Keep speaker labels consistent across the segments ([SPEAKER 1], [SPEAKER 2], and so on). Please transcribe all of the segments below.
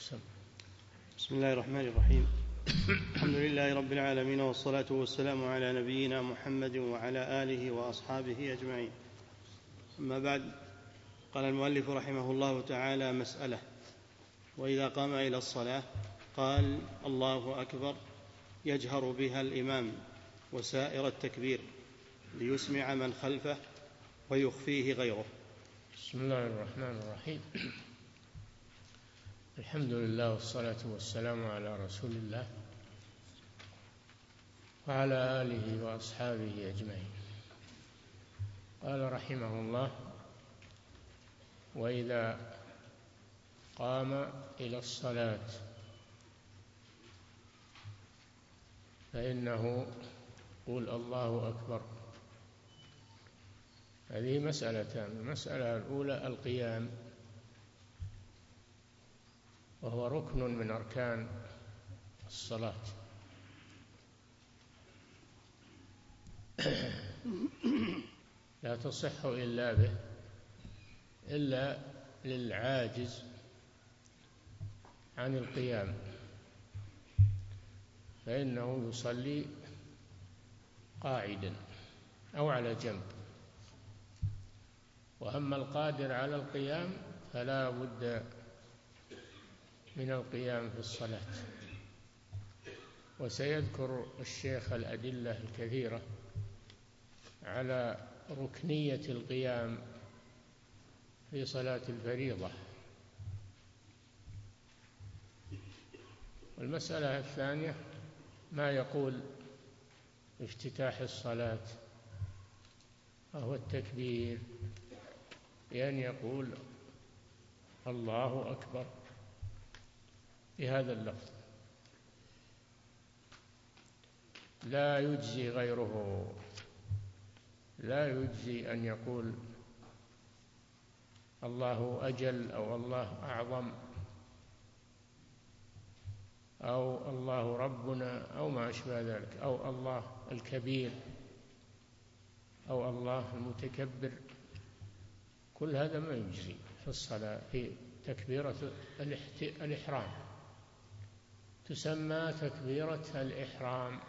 [SPEAKER 1] بسم الله الرحمن الرحيم. الحمد لله رب العالمين، والصلاة والسلام على نبينا محمد وعلى آله وأصحابه أجمعين. أما بعد، قال المؤلف رحمه الله تعالى: مسألة: وإذا قام إلى الصلاة قال: الله أكبر، يجهر بها الإمام وسائر التكبير ليسمع من خلفه ويخفيه غيره.
[SPEAKER 2] بسم الله الرحمن الرحيم. الحمد لله والصلاة والسلام على رسول الله وعلى آله وأصحابه أجمعين. قال رحمه الله: وإذا قام إلى الصلاة فإنه يقول: الله أكبر. هذه مسألتان: المسألة الأولى القيام، وهو ركن من أركان الصلاة، لا تصح إلا به، إلا للعاجز عن القيام، فإنه يصلي قاعدا أو على جنب. وأما القادر على القيام فلا بد من القيام في الصلاة. وسيذكر الشيخ الأدلة الكثيرة على ركنية القيام في صلاة الفريضة. والمسألة الثانية ما يقول افتتاح الصلاة، وهو التكبير، بأن يقول: الله أكبر بهذا اللفظ، لا يجزي غيره، لا يجزي أن يقول الله أجل أو الله أعظم أو الله ربنا أو ما أشبه ذلك، أو الله الكبير أو الله المتكبر. كل هذا ما يجزي في الصلاة. في تكبيرة الإحرام تسمى تكبيرة الإحرام،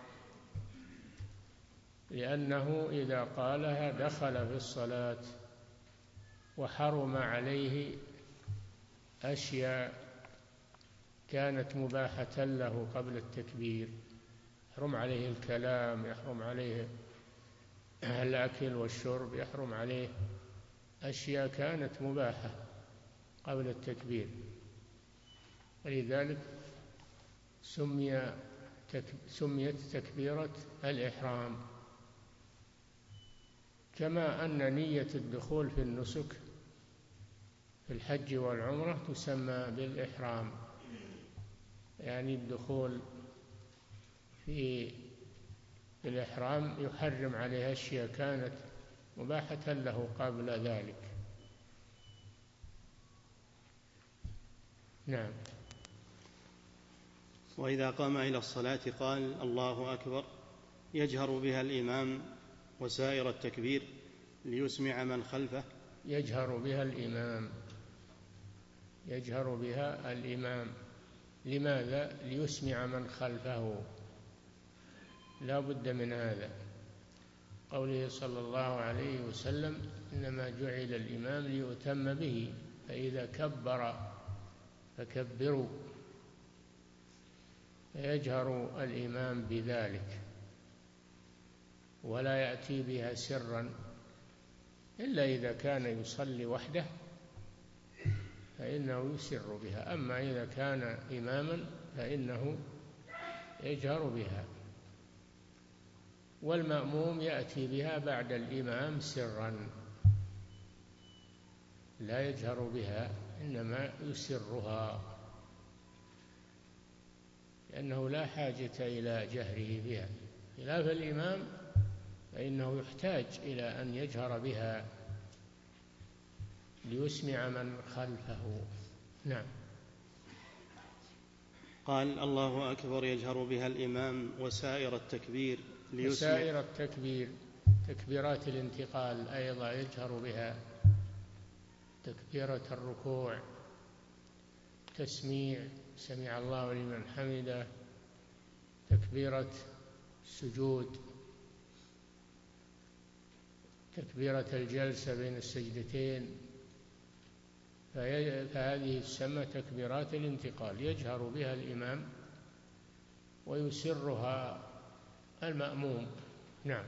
[SPEAKER 2] لأنه إذا قالها دخل في الصلاة وحرم عليه أشياء كانت مباحة له قبل التكبير. يحرم عليه الكلام، يحرم عليه الأكل والشرب، يحرم عليه أشياء كانت مباحة قبل التكبير. ولذلك سميت تكبيرة الإحرام. كما أن نية الدخول في النسك في الحج والعمرة تسمى بالإحرام، يعني الدخول في الإحرام يحرم عليه أشياء كانت مباحة له قبل ذلك. نعم.
[SPEAKER 1] وإذا قام إلى الصلاة قال: الله أكبر، يجهر بها الإمام وسائر التكبير ليسمع من خلفه.
[SPEAKER 2] يجهر بها الإمام، يجهر بها الإمام. لماذا؟ ليسمع من خلفه، لا بد من هذا. قوله صلى الله عليه وسلم: إنما جعل الإمام ليؤتم به، فإذا كبر فكبروا. فيجهر الإمام بذلك، ولا يأتي بها سرا، إلا إذا كان يصلي وحده فإنه يسر بها. أما إذا كان إماما فإنه يجهر بها. والمأموم يأتي بها بعد الإمام سرا، لا يجهر بها، إنما يسرها، لأنه لا حاجة إلى جهره بها. خلاف الإمام فإنه يحتاج إلى أن يجهر بها ليسمع من خلفه. نعم.
[SPEAKER 1] قال: الله أكبر، يجهر بها الإمام وسائر التكبير ليسمع.
[SPEAKER 2] وسائر التكبير، تكبيرات الانتقال أيضا يجهر بها: تكبيرة الركوع، التسميع سمع الله لمن حمده، تكبيرة السجود، تكبيرة الجلسة بين السجدتين، فهذه تسمى تكبيرات الانتقال يجهر بها الإمام ويسرها المأموم. نعم.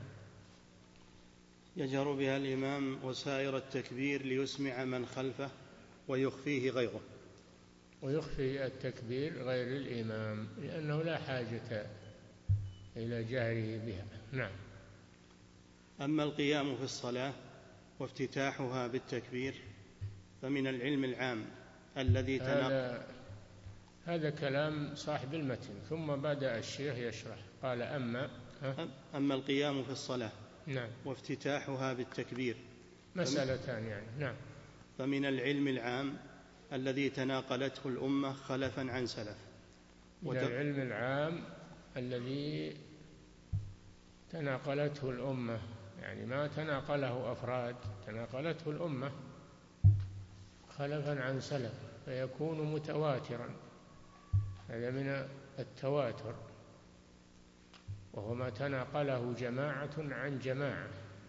[SPEAKER 1] يجهر بها الإمام وسائر التكبير ليسمع من خلفه ويخفيه غيره.
[SPEAKER 2] ويخفي التكبير غير الإمام لأنه لا حاجة إلى جهره بها. نعم.
[SPEAKER 1] أما القيام في الصلاة وافتتاحها بالتكبير فمن العلم العام الذي
[SPEAKER 2] هذا كلام صاحب المتن، ثم بدأ الشيخ يشرح قال
[SPEAKER 1] أما القيام في الصلاة
[SPEAKER 2] نعم
[SPEAKER 1] وافتتاحها بالتكبير
[SPEAKER 2] مسألتان يعني. نعم.
[SPEAKER 1] فمن العلم العام الذي تناقلته الأمة خلفا عن سلف.
[SPEAKER 2] من العلم العام الذي تناقلته الأمة، يعني ما تناقله أفراد، تناقلته الأمة خلفا عن سلف، فيكون متواترا. هذا من التواتر، وهو ما تناقله جماعة عن جماعة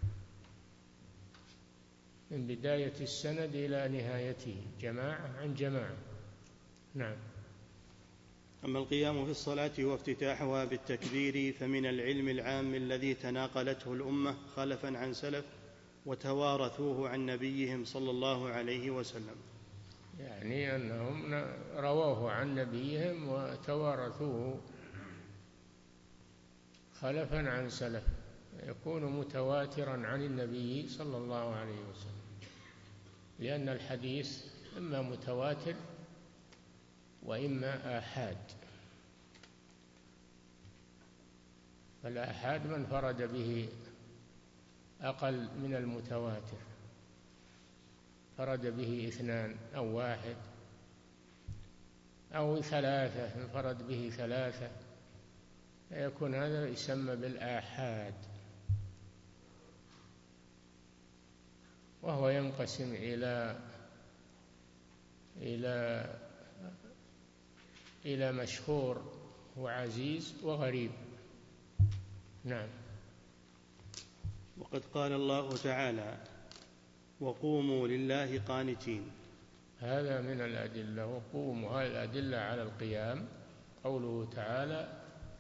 [SPEAKER 2] من بداية السند إلى نهايته، جماعة عن جماعة. نعم.
[SPEAKER 1] أما القيام في الصلاة وافتتاحها بالتكبير فمن العلم العام الذي تناقلته الأمة خلفا عن سلف وتوارثوه عن نبيهم صلى الله عليه وسلم،
[SPEAKER 2] يعني أنهم رووه عن نبيهم وتوارثوه خلفا عن سلف، يكون متواترا عن النبي صلى الله عليه وسلم، لأن الحديث إما متواتر وإما آحاد. فالآحاد من فرد به أقل من المتواتر، فرد به 2 أو 1 أو 3، انفرد به 3، فيكون هذا يسمى بالآحاد. وهو ينقسم إلى مشهور وعزيز وغريب. نعم.
[SPEAKER 1] وقد قال الله تعالى: وقوموا لله قانتين.
[SPEAKER 2] هذا من الأدلة، وقوموا، هذه الأدلة على القيام. قوله تعالى: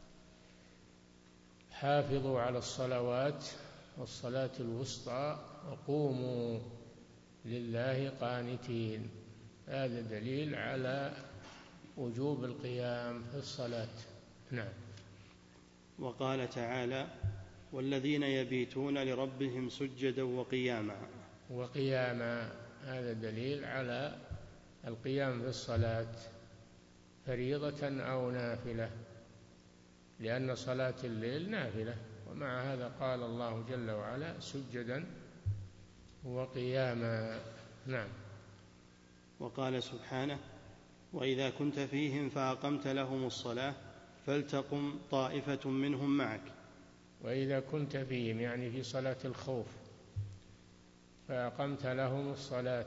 [SPEAKER 2] حافظوا على الصلوات والصلاة الوسطى وقوموا لله قانتين، هذا دليل على وجوب القيام في الصلاة. نعم.
[SPEAKER 1] وقال تعالى: والذين يبيتون لربهم سجدا وقياما،
[SPEAKER 2] هذا دليل على القيام في الصلاة فريضة أو نافلة، لأن صلاة الليل نافلة، ومع هذا قال الله جل وعلا: سجدا وقياما. نعم.
[SPEAKER 1] وقال سبحانه: وإذا كنت فيهم فأقمت لهم الصلاة فلتقم طائفة منهم معك.
[SPEAKER 2] وإذا كنت فيهم يعني في صلاة الخوف، فأقمت لهم الصلاة،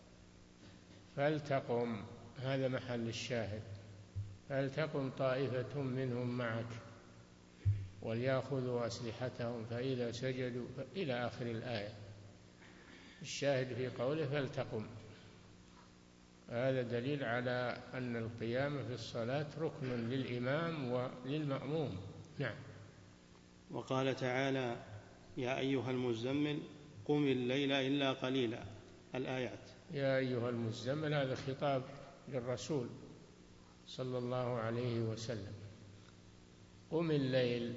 [SPEAKER 2] فلتقم، هذا محل الشاهد، فلتقم طائفة منهم معك وليأخذوا أسلحتهم فإذا سجدوا، إلى آخر الآية. الشاهد في قوله فلتقم، هذا دليل على أن القيام في الصلاة ركن للإمام وللمأموم. نعم.
[SPEAKER 1] وقال تعالى: يا أيها المزمل قم الليل إلا قليلا، الآيات.
[SPEAKER 2] يا أيها المزمل، هذا خطاب للرسول صلى الله عليه وسلم. قم الليل،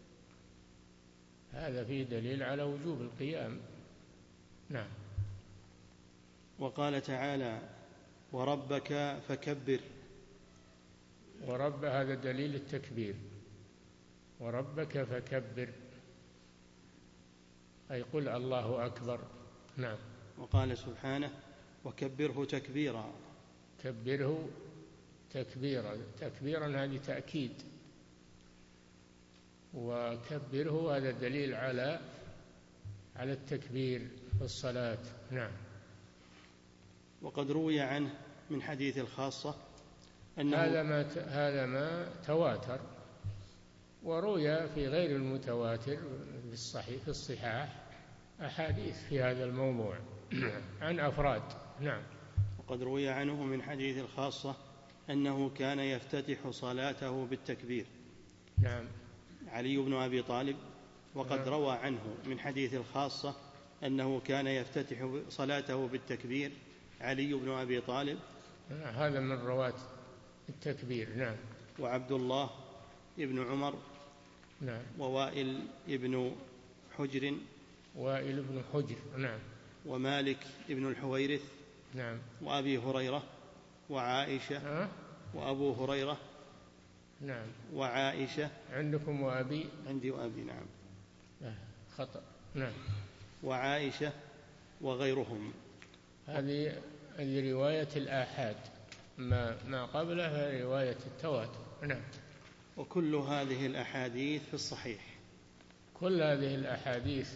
[SPEAKER 2] هذا فيه دليل على وجوب القيام. نعم.
[SPEAKER 1] وقال تعالى: وربك فكبر.
[SPEAKER 2] ورب، هذا دليل التكبير، وربك فكبر، أي قل الله أكبر. نعم.
[SPEAKER 1] وقال سبحانه: وكبره تكبيرا.
[SPEAKER 2] كبره تكبيرا، تكبيرا هذه تأكيد، وكبره هذا دليل على التكبير في الصلاة. نعم.
[SPEAKER 1] وقد روي عنه من حديث الخاصة
[SPEAKER 2] هذا ما تواتر، وروي في غير المتواتر في الصحاح أحاديث في هذا الموضوع عن أفراد. نعم.
[SPEAKER 1] وقد روي عنه من حديث الخاصة أنه كان يفتتح صلاته بالتكبير.
[SPEAKER 2] نعم.
[SPEAKER 1] علي بن أبي طالب. وقد روى عنه من حديث الخاصة أنه كان يفتتح صلاته بالتكبير علي بن أبي طالب.
[SPEAKER 2] هذا من رواة التكبير. نعم.
[SPEAKER 1] وعبد الله ابن عمر.
[SPEAKER 2] نعم.
[SPEAKER 1] ووائل ابن حجر.
[SPEAKER 2] وائل بن حجر. نعم.
[SPEAKER 1] ومالك ابن الحويرث.
[SPEAKER 2] نعم.
[SPEAKER 1] وأبي هريرة وعائشة. وأبو هريرة.
[SPEAKER 2] نعم.
[SPEAKER 1] وعائشة.
[SPEAKER 2] عندكم وأبي؟
[SPEAKER 1] عندي وأبي. نعم.
[SPEAKER 2] خطأ. نعم.
[SPEAKER 1] وعائشة وغيرهم.
[SPEAKER 2] هذه رواية الآحاد، ما قبلها رواية التواتر. نعم.
[SPEAKER 1] وكل هذه الأحاديث في الصحيح.
[SPEAKER 2] كل هذه الأحاديث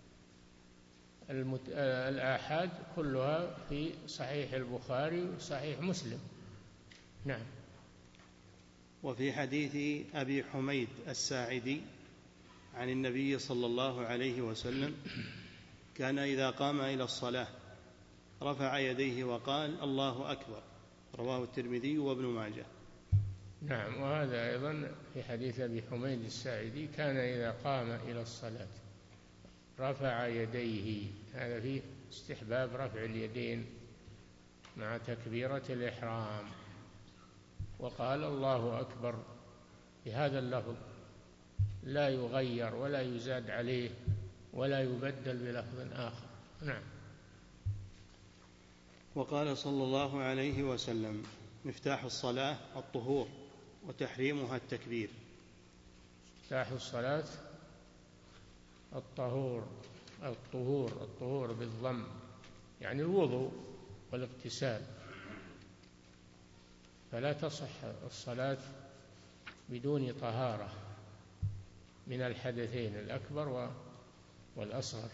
[SPEAKER 2] الآحاد كلها في صحيح البخاري وصحيح مسلم. نعم.
[SPEAKER 1] وفي حديث أبي حميد الساعدي عن النبي صلى الله عليه وسلم كان إذا قام إلى الصلاة رفع يديه وقال الله أكبر، رواه الترمذي وابن ماجه.
[SPEAKER 2] نعم. وهذا أيضا في حديث أبي حميد الساعدي كان إذا قام إلى الصلاة رفع يديه. هذا فيه استحباب رفع اليدين مع تكبيرة الإحرام، وقال الله أكبر بهذا اللفظ، لا يغير ولا يزاد عليه ولا يبدل بلفظ آخر. نعم.
[SPEAKER 1] وقال صلى الله عليه وسلم مفتاح الصلاة الطهور وتحريمها التكبير.
[SPEAKER 2] مفتاح الصلاة الطهور بالضم، يعني الوضوء والاغتسال، فلا تصح الصلاة بدون طهارة من الحدثين الأكبر والأصغر،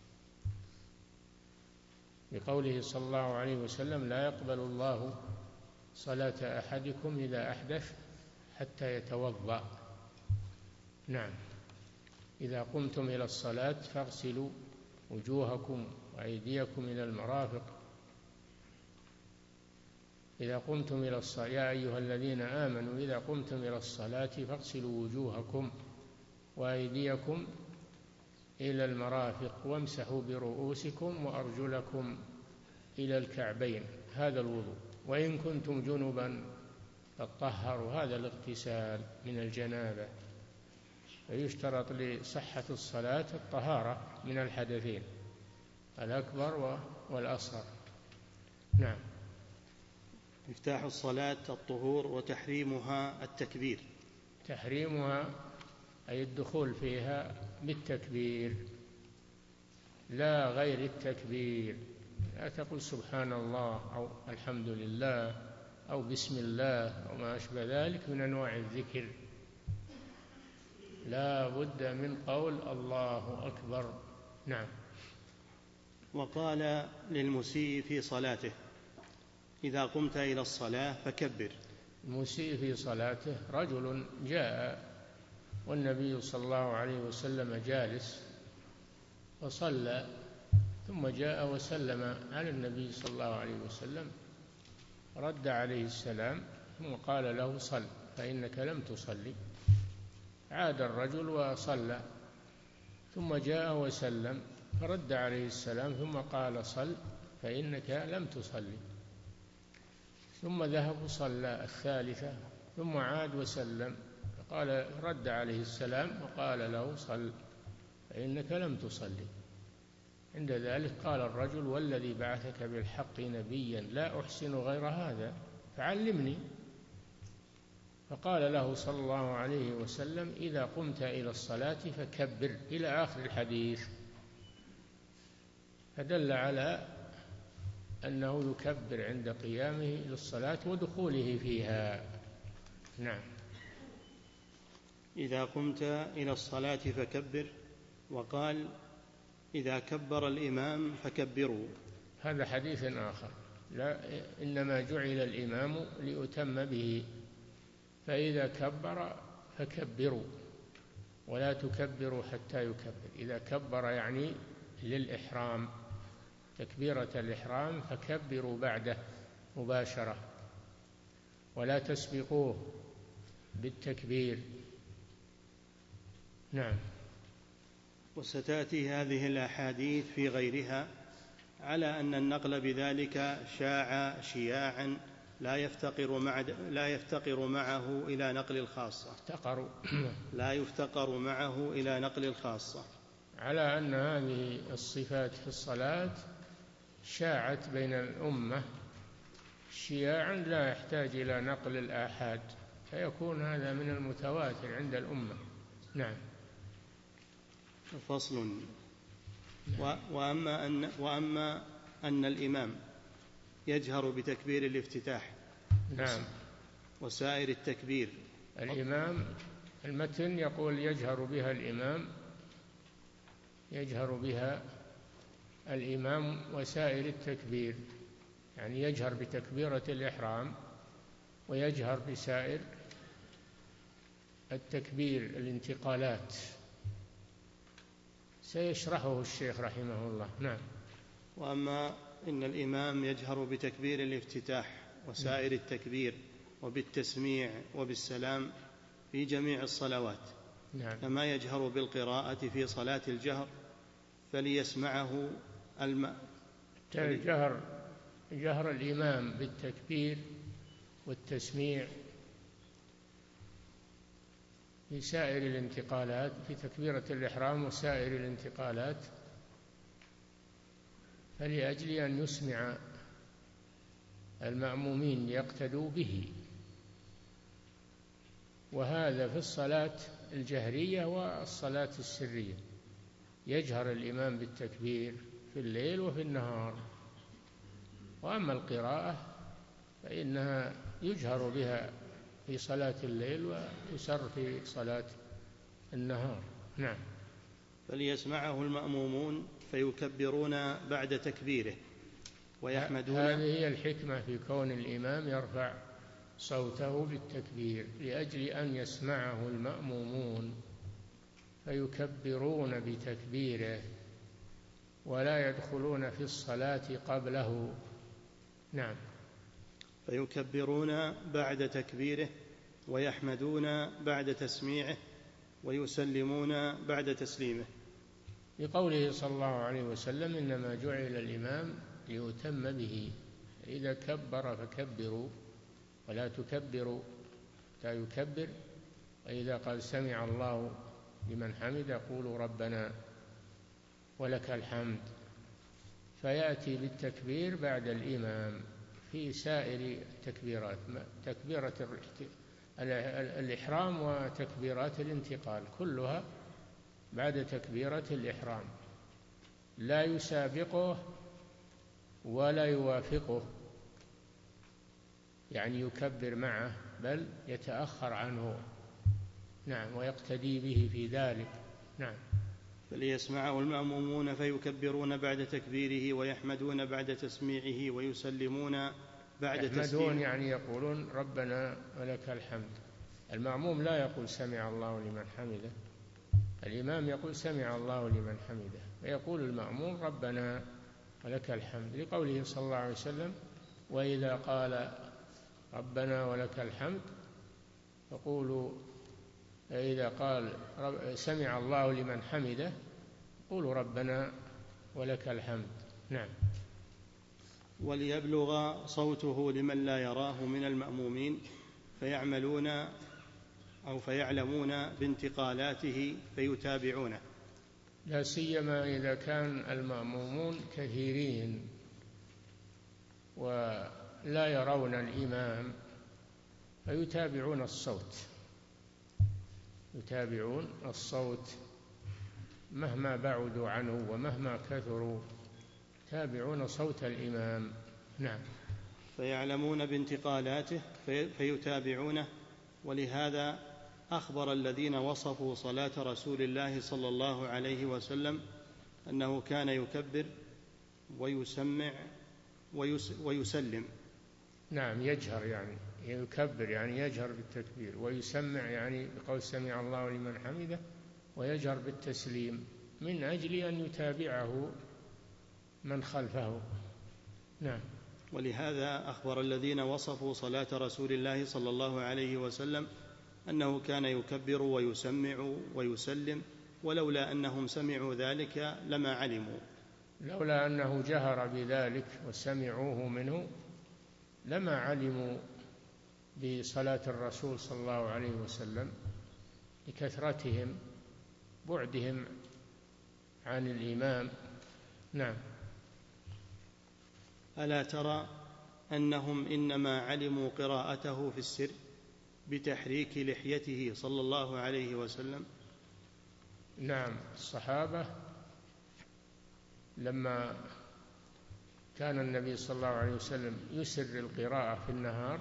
[SPEAKER 2] بقوله صلى الله عليه وسلم لا يقبل الله صلاة أحدكم إذا أحدث حتى يتوضأ. نعم. إذا قمتم إلى الصلاة فاغسلوا وجوهكم وأيديكم إلى المرافق. إذا قمتم إلى الصلاة يا أيها الذين آمنوا إذا قمتم إلى الصلاة فاغسلوا وجوهكم وأيديكم إلى المرافق وامسحوا برؤوسكم وأرجلكم إلى الكعبين. هذا الوضوء. وإن كنتم جنبا فطهروا. هذا الاغتسال من الجنابة. فيشترط لصحة الصلاة الطهارة من الحدثين الأكبر والأصغر. نعم.
[SPEAKER 1] مفتاح الصلاة الطهور وتحريمها التكبير.
[SPEAKER 2] تحريمها أي الدخول فيها بالتكبير لا غير التكبير. لا تقل سبحان الله أو الحمد لله أو بسم الله أو ما أشبه ذلك من أنواع الذكر. لا بد من قول الله أكبر. نعم.
[SPEAKER 1] وقال للمسيء في صلاته إذا قمت إلى الصلاة فكبر.
[SPEAKER 2] المسيء في صلاته رجل جاء والنبي صلى الله عليه وسلم جالس وصلى، ثم جاء وسلم على النبي صلى الله عليه وسلم، رد عليه السلام ثم قال له صل فإنك لم تصلي. عاد الرجل وصلى، ثم جاء وسلم فرد عليه السلام ثم قال صل فإنك لم تصلي. ثم ذهب وصلى الثالثة ثم عاد وسلم فقال رد عليه السلام وقال له صل فإنك لم تصلي. عند ذلك قال الرجل والذي بعثك بالحق نبيا لا أحسن غير هذا فعلمني. فقال له صلى الله عليه وسلم إذا قمت إلى الصلاة فكبر إلى آخر الحديث، فدل على أنه يكبر عند قيامه إلى الصلاة ودخوله فيها. نعم.
[SPEAKER 1] إذا قمت إلى الصلاة فكبر. وقال إذا كبر الإمام فكبروا.
[SPEAKER 2] هذا حديث آخر لا، إنما جعل الإمام ليؤتم به، فإذا كبر فكبروا ولا تكبروا حتى يكبر. إذا كبر يعني للإحرام، تكبيرة الإحرام، فكبروا بعده مباشرة ولا تسبقوه بالتكبير. نعم.
[SPEAKER 1] وستأتي هذه الأحاديث في غيرها على أن النقل بذلك شاع شياعا لا يفتقر معه إلى نقل الخاصة، لا يفتقر معه إلى نقل الخاصة،
[SPEAKER 2] على أن هذه الصفات في الصلاة شاعت بين الأمة شياعا لا يحتاج إلى نقل الآحاد، فيكون هذا من المتواتر عند الأمة. نعم.
[SPEAKER 1] فصل. وأما أن الإمام يجهر بتكبير الافتتاح
[SPEAKER 2] نعم
[SPEAKER 1] وسائر التكبير.
[SPEAKER 2] الإمام المتن يقول يجهر بها الإمام، يجهر بها الإمام وسائر التكبير، يعني يجهر بتكبيرة الإحرام ويجهر بسائر التكبير الانتقالات، سيشرحه الشيخ رحمه الله. نعم.
[SPEAKER 1] وأما إن الإمام يجهر بتكبير الافتتاح وسائر التكبير وبالتسميع وبالسلام في جميع الصلوات،
[SPEAKER 2] نعم،
[SPEAKER 1] كما يجهر بالقراءة في صلاة الجهر، فليسمعه
[SPEAKER 2] جهر الإمام بالتكبير والتسميع في سائر الانتقالات، في تكبيرة الإحرام وسائر الانتقالات، فلأجل أن يسمع المأمومين ليقتدوا به. وهذا في الصلاة الجهرية والصلاة السرية، يجهر الإمام بالتكبير في الليل وفي النهار. وأما القراءة فإنها يجهر بها في صلاة الليل ويسر في صلاة النهار. نعم.
[SPEAKER 1] فليسمعه المأمومون فيكبرون بعد تكبيره ويحمدون.
[SPEAKER 2] هذه هي الحكمة في كون الإمام يرفع صوته بالتكبير، لأجل أن يسمعه المأمومون فيكبرون بتكبيره ولا يدخلون في الصلاة قبله. نعم.
[SPEAKER 1] فيكبرون بعد تكبيره ويحمدون بعد تسميعه ويسلمون بعد تسليمه،
[SPEAKER 2] لقوله صلى الله عليه وسلم: إنما جعل الإمام ليؤتم به، إذا كبر فكبروا ولا تكبروا حتى يكبر، وإذا قال سمع الله لمن حمده قولوا ربنا ولك الحمد. فيأتي بالتكبير بعد الإمام في سائر التكبيرات، تكبيرة الإحرام وتكبيرات الانتقال كلها بعد تكبيرة الإحرام، لا يسابقه ولا يوافقه، يعني يكبر معه بل يتأخر عنه. نعم. ويقتدي به في ذلك. نعم.
[SPEAKER 1] فليسمعه المأمومون فيكبرون بعد تكبيره ويحمدون بعد تسميعه ويسلمون بعد تسليمه.
[SPEAKER 2] يحمدون يعني يقولون ربنا ولك الحمد. المأموم لا يقول سمع الله لمن حمده، الإمام يقول سمع الله لمن حمده، ويقول المأموم ربنا ولك الحمد، لقوله صلى الله عليه وسلم: وإذا قال ربنا ولك الحمد فقولوا، إذا قال سمع الله لمن حمده قولوا ربنا ولك الحمد. نعم.
[SPEAKER 1] وليبلغ صوته لمن لا يراه من المأمومين فيعلمون بانتقالاته فيتابعونه،
[SPEAKER 2] لا سيما إذا كان المأمومون كثيرين ولا يرون الإمام، فيتابعون الصوت، يتابعون الصوت مهما بعدوا عنه ومهما كثروا، يتابعون صوت الإمام. نعم.
[SPEAKER 1] فيعلمون بانتقالاته فيتابعونه. ولهذا أخبر الذين وصفوا صلاة رسول الله صلى الله عليه وسلم أنه كان يكبر ويسمع ويسلم.
[SPEAKER 2] نعم، يجهر يعني يكبر، يعني يجهر بالتكبير، ويسمع يعني بقول سمع الله لمن حمده، ويجهر بالتسليم من أجل أن يتابعه من خلفه. نعم.
[SPEAKER 1] ولهذا أخبر الذين وصفوا صلاة رسول الله صلى الله عليه وسلم أنه كان يكبر ويسمع ويسلم، ولولا أنهم سمعوا ذلك لما علموا.
[SPEAKER 2] لولا أنه جهر بذلك وسمعوه منه لما علموا بصلاة الرسول صلى الله عليه وسلم، لكثرتهم بعدهم عن الإمام. نعم.
[SPEAKER 1] ألا ترى أنهم إنما علموا قراءته في السر بتحريك لحيته صلى الله عليه وسلم؟
[SPEAKER 2] نعم، الصحابة لما كان النبي صلى الله عليه وسلم يسر القراءة في النهار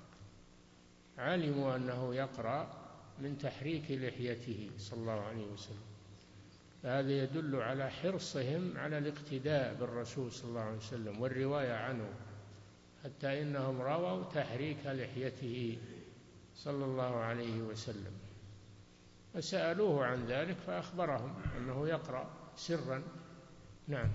[SPEAKER 2] علموا أنه يقرأ من تحريك لحيته صلى الله عليه وسلم، فهذا يدل على حرصهم على الاقتداء بالرسول صلى الله عليه وسلم والرواية عنه، حتى إنهم رووا تحريك لحيته صلى الله عليه وسلم، فسألوه عن ذلك فأخبرهم أنه يقرأ سرا. نعم.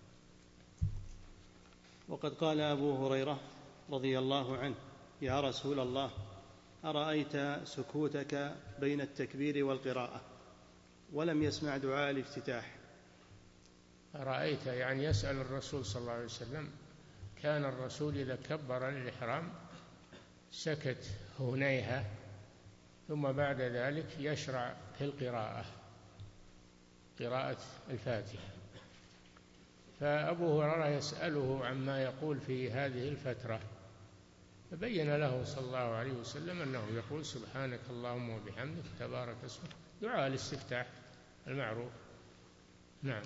[SPEAKER 1] وقد قال أبو هريرة رضي الله عنه: يا رسول الله، أرأيت سكوتك بين التكبير والقراءة؟ ولم يسمع دعاء الافتتاح.
[SPEAKER 2] أرأيت يعني يسأل الرسول صلى الله عليه وسلم. كان الرسول إذا كبر الإحرام سكت هنيهة، ثم بعد ذلك يشرع في القراءة، قراءة الفاتحة. فأبو هريرة يسأله عما يقول في هذه الفترة، فبين له صلى الله عليه وسلم أنه يقول سبحانك اللهم وبحمدك تبارك اسمك، دعاء الاستفتاح المعروف. نعم.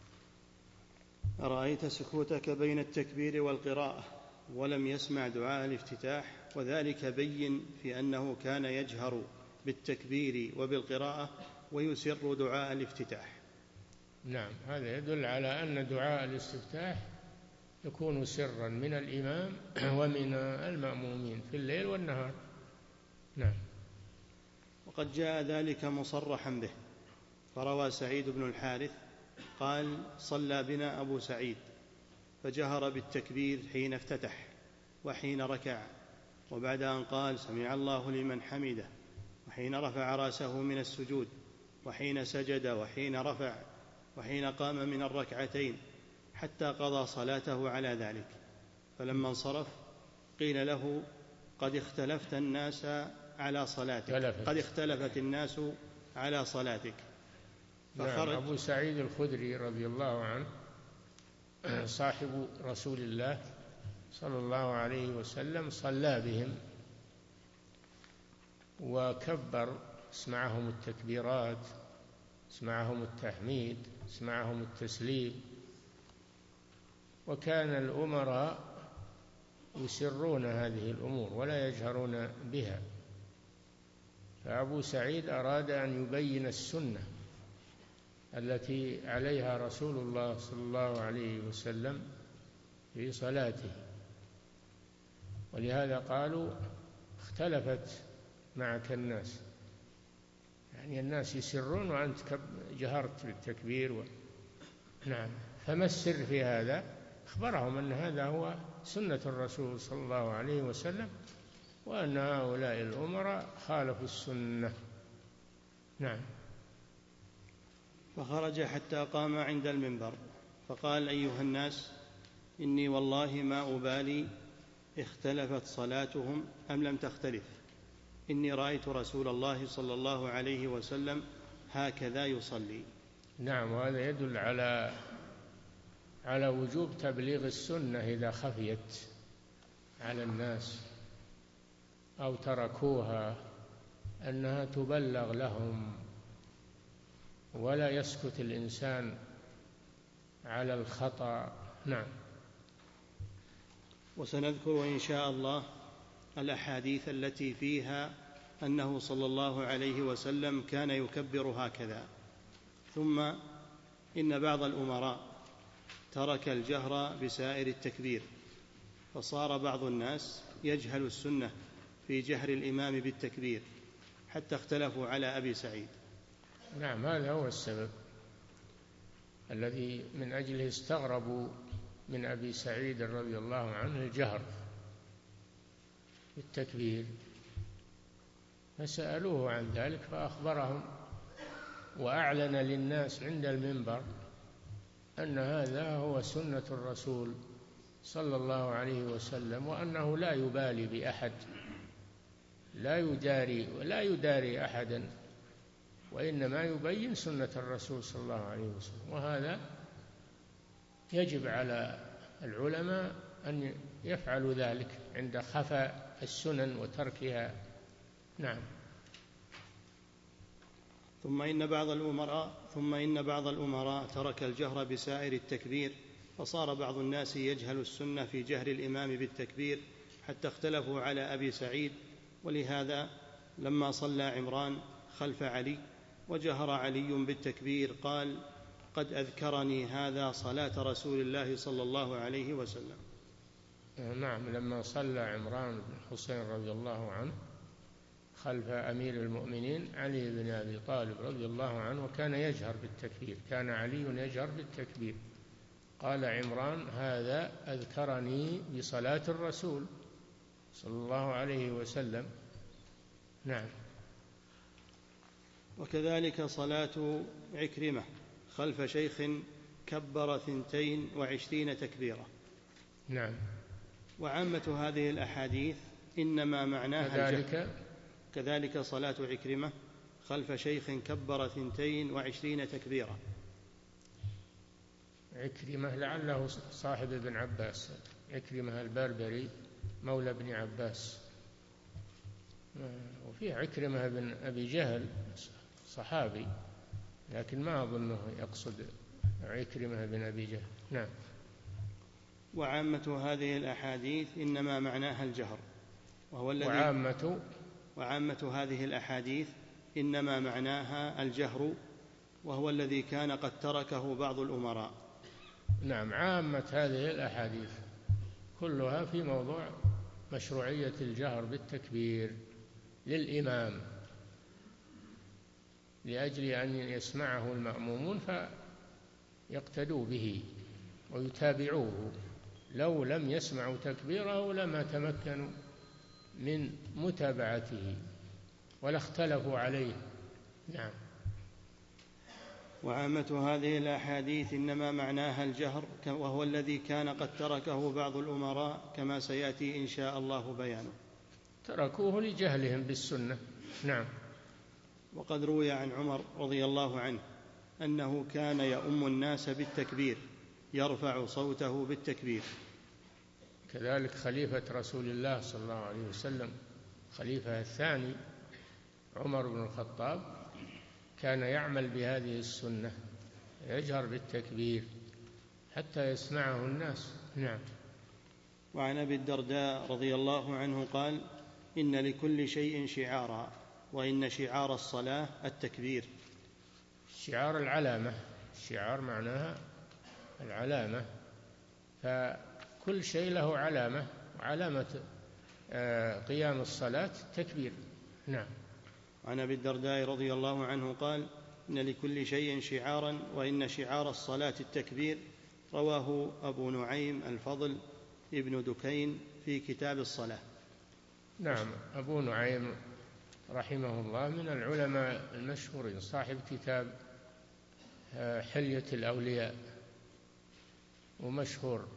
[SPEAKER 1] أرأيت سكوتك بين التكبير والقراءة ولم يسمع دعاء الافتتاح، وذلك بين في أنه كان يجهر بالتكبير وبالقراءة ويسر دعاء الافتتاح.
[SPEAKER 2] نعم، هذا يدل على أن دعاء الاستفتاح يكون سرا من الإمام ومن المأمومين في الليل والنهار. نعم.
[SPEAKER 1] وقد جاء ذلك مصرحا به، فروى سعيد بن الحارث قال: صلى بنا أبو سعيد فجهر بالتكبير حين افتتح وحين ركع، وبعد أن قال سمع الله لمن حمده، وحين رفع رأسه من السجود، وحين سجد، وحين رفع، وحين قام من الركعتين، حتى قضى صلاته على ذلك. فلما انصرف قيل له: قد اختلفت الناس على صلاتك، قد اختلفت الناس على صلاتك.
[SPEAKER 2] نعم. أبو سعيد الخدري رضي الله عنه صاحب رسول الله صلى الله عليه وسلم صلى بهم وكبر، اسمعهم التكبيرات، اسمعهم التحميد، اسمعهم التسليم، وكان الأمراء يسرون هذه الأمور ولا يجهرون بها، فأبو سعيد أراد أن يبين السنة التي عليها رسول الله صلى الله عليه وسلم في صلاته، ولهذا قالوا اختلفت معك الناس، يعني الناس يسرون وأنت جهرت بالتكبير نعم. فما السر في هذا؟ أخبرهم أن هذا هو سنة الرسول صلى الله عليه وسلم، وأن هؤلاء الأمراء خالفوا السنة. نعم.
[SPEAKER 1] فخرج حتى قام عند المنبر فقال: أيها الناس، إني والله ما أبالي اختلفت صلاتهم أم لم تختلف، إني رأيت رسول الله صلى الله عليه وسلم هكذا يصلي.
[SPEAKER 2] نعم، وهذا يدل على وجوب تبليغ السنة إذا خفيت على الناس أو تركوها، أنها تبلغ لهم، ولا يسكت الإنسان على الخطأ. نعم.
[SPEAKER 1] وسنذكر إن شاء الله الأحاديث التي فيها أنه صلى الله عليه وسلم كان يكبر هكذا. ثم إن بعض الأمراء ترك الجهر بسائر التكبير فصار بعض الناس يجهل السنة في جهر الإمام بالتكبير حتى اختلفوا على أبي سعيد.
[SPEAKER 2] نعم، هذا هو السبب الذي من أجله استغربوا من أبي سعيد رضي الله عنه الجهر بالتكبير، فسألوه عن ذلك فأخبرهم وأعلن للناس عند المنبر أن هذا هو سنة الرسول صلى الله عليه وسلم، وأنه لا يبالي بأحد، لا يداري أحدا، وإنما يبين سنة الرسول صلى الله عليه وسلم. وهذا يجب على العلماء أن يفعلوا ذلك عند خفاء السنن وتركها. نعم.
[SPEAKER 1] ثم إن بعض الأمراء ترك الجهر بسائر التكبير، فصار بعض الناس يجهل السنة في جهر الإمام بالتكبير حتى اختلفوا على أبي سعيد. ولهذا لما صلى عمران خلف علي وجهر علي بالتكبير قال: قد أذكرني هذا صلاة رسول الله صلى الله عليه وسلم.
[SPEAKER 2] نعم، لما صلى عمران بن حسين رضي الله عنه خلف أمير المؤمنين علي بن أبي طالب رضي الله عنه، وكان يجهر بالتكبير، كان علي يجهر بالتكبير، قال عمران: هذا أذكرني بصلاة الرسول صلى الله عليه وسلم. نعم.
[SPEAKER 1] وكذلك صلاة عكرمة خلف شيخ كبر 22 تكبيرة.
[SPEAKER 2] نعم.
[SPEAKER 1] وعامة هذه الأحاديث إنما معناها الجهر. كذلك صلاة عكرمة خلف شيخ كبر 22 تكبيرة.
[SPEAKER 2] عكرمة لعله صاحب ابن عباس، عكرمة البربري مولى ابن عباس، وفيه عكرمة بن أبي جهل صحابي، لكن ما أظنه يقصد عكرمة بن أبي جهل. نعم.
[SPEAKER 1] وعامة هذه الأحاديث إنما معناها الجهر، وهو الذي وعامة هذه الأحاديث إنما معناها الجهر، وهو الذي كان قد تركه بعض الأمراء.
[SPEAKER 2] نعم، عامة هذه الأحاديث كلها في موضوع مشروعية الجهر بالتكبير للإمام لأجل أن يسمعه المأمومون فيقتدوا به ويتابعوه. لو لم يسمعوا تكبيره لما تمكنوا من متابعته ولا اختلفوا عليه. نعم.
[SPEAKER 1] وعامة هذه الأحاديث إنما معناها الجهر، وهو الذي كان قد تركه بعض الأمراء كما سيأتي إن شاء الله بيانه.
[SPEAKER 2] تركوه لجهلهم بالسنة. نعم.
[SPEAKER 1] وقد روي عن عمر رضي الله عنه أنه كان يؤم الناس بالتكبير، يرفع صوته بالتكبير.
[SPEAKER 2] كذلك خليفة رسول الله صلى الله عليه وسلم، خليفة الثاني عمر بن الخطاب، كان يعمل بهذه السنة، يجهر بالتكبير حتى يسمعه الناس. نعم.
[SPEAKER 1] وعن أبي الدرداء رضي الله عنه قال: إن لكل شيء شعارا، وإن شعار الصلاة التكبير.
[SPEAKER 2] شعار العلامة، الشعار معناها العلامة، فكل شيء له علامة، وعلامة قيام الصلاة التكبير. نعم.
[SPEAKER 1] عن أبي الدرداء رضي الله عنه قال: إن لكل شيء شعارا، وإن شعار الصلاة التكبير. رواه أبو نعيم الفضل ابن دكين في كتاب الصلاة.
[SPEAKER 2] نعم، أبو نعيم رحمه الله من العلماء المشهورين، صاحب كتاب حلية الأولياء ومشهور،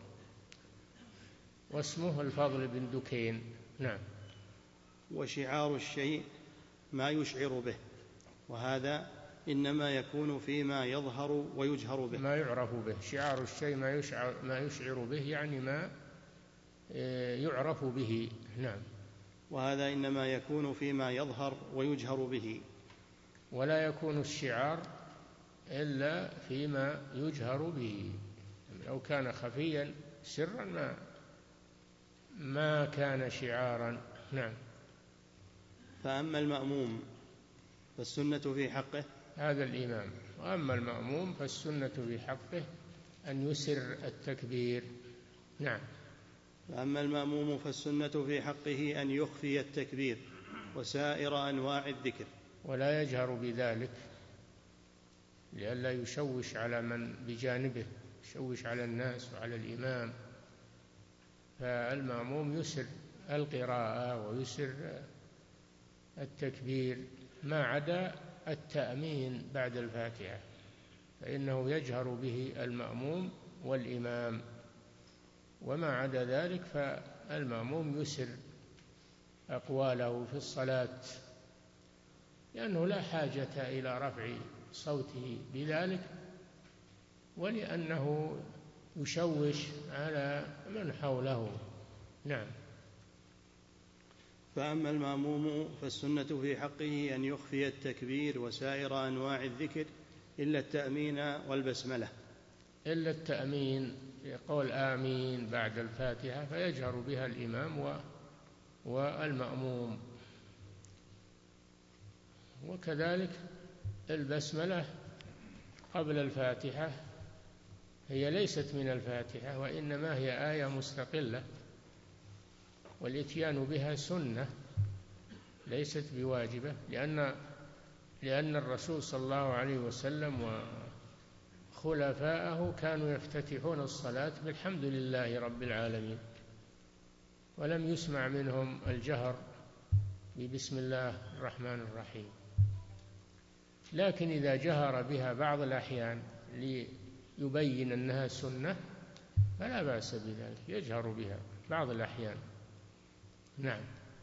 [SPEAKER 2] واسمه الفضل بن دكين. نعم.
[SPEAKER 1] وشعار الشيء ما يشعر به، وهذا إنما يكون فيما يظهر ويجهر به.
[SPEAKER 2] ما يعرف به، شعار الشيء ما يشعر به، يعني ما يعرف به. نعم.
[SPEAKER 1] وهذا إنما يكون فيما يظهر ويجهر به،
[SPEAKER 2] ولا يكون الشعار إلا فيما يجهر به. لو كان خفيا سرا ما كان شعارا. نعم.
[SPEAKER 1] فأما المأموم فالسنة في حقه،
[SPEAKER 2] هذا الإمام، وأما المأموم فالسنة في حقه أن يسر التكبير. نعم.
[SPEAKER 1] فأما المأموم فالسنة في حقه أن يخفي التكبير وسائر أنواع الذكر،
[SPEAKER 2] ولا يجهر بذلك لئلا يشوش على من بجانبه، يشوش على الناس وعلى الإمام. فالمأموم يسر القراءة ويسر التكبير ما عدا التأمين بعد الفاتحة، فإنه يجهر به المأموم والإمام، وما عدا ذلك فالمأموم يسر أقواله في الصلاة، لأنه لا حاجة إلى رفع صوته بذلك، ولأنه يشوش على من حوله. نعم.
[SPEAKER 1] فأما المأموم فالسنة في حقه أن يخفي التكبير وسائر أنواع الذكر إلا التأمين والبسملة.
[SPEAKER 2] إلا التأمين، يقول آمين بعد الفاتحة فيجهر بها الإمام والمأموم. وكذلك البسملة قبل الفاتحة هي ليست من الفاتحة، وإنما هي آية مستقلة، والإتيان بها سنة ليست بواجبة، لأن الرسول صلى الله عليه وسلم وخلفاءه كانوا يفتتحون الصلاة بالحمد لله رب العالمين، ولم يسمع منهم الجهر ببسم الله الرحمن الرحيم. لكن إذا جهر بها بعض الأحيان ليبين أنها سنة فلا بأس بذلك، يجهر بها بعض الأحيان. نعم.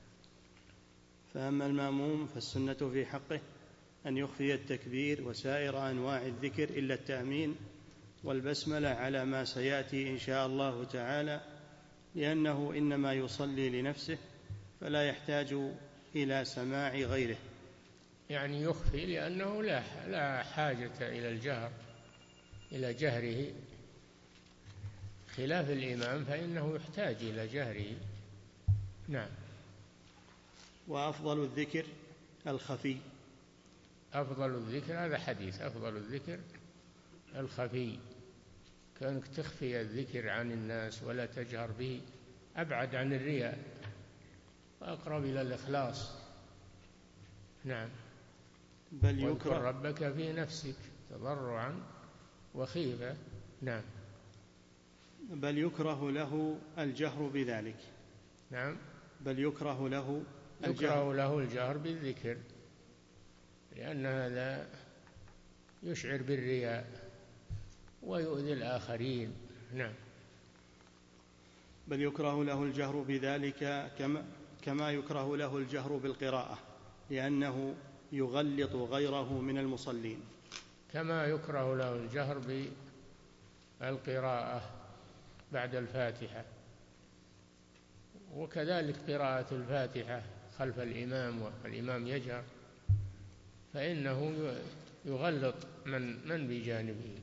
[SPEAKER 1] فأما المأموم فالسنة في حقه أن يخفي التكبير وسائر أنواع الذكر إلا التأمين والبسملة على ما سيأتي إن شاء الله تعالى، لأنه إنما يصلي لنفسه فلا يحتاج إلى سماع غيره.
[SPEAKER 2] يعني يخفي لأنه لا حاجة إلى الجهر، إلى جهره، خلاف الإمام فإنه يحتاج إلى جهره. نعم.
[SPEAKER 1] وأفضل الذكر الخفي.
[SPEAKER 2] أفضل الذكر، هذا حديث، أفضل الذكر الخفي، كأنك تخفي الذكر عن الناس ولا تجهر به، أبعد عن الرياء وأقرب إلى الإخلاص. نعم.
[SPEAKER 1] بل
[SPEAKER 2] واذكر ربك في نفسك تضرعا وخيفة. نعم.
[SPEAKER 1] بل يكره له الجهر بذلك.
[SPEAKER 2] نعم.
[SPEAKER 1] بل يكره له
[SPEAKER 2] الجهر بالذكر، لأن هذا يشعر بالرياء ويؤذي الآخرين. نعم.
[SPEAKER 1] بل يكره له الجهر بذلك كما يكره له الجهر بالقراءة، لأنه يغلط غيره من المصلين.
[SPEAKER 2] كما يكره له الجهر بالقراءة بعد الفاتحة، وكذلك قراءة الفاتحة خلف الإمام والإمام يجهر، فإنه يغلط من بجانبه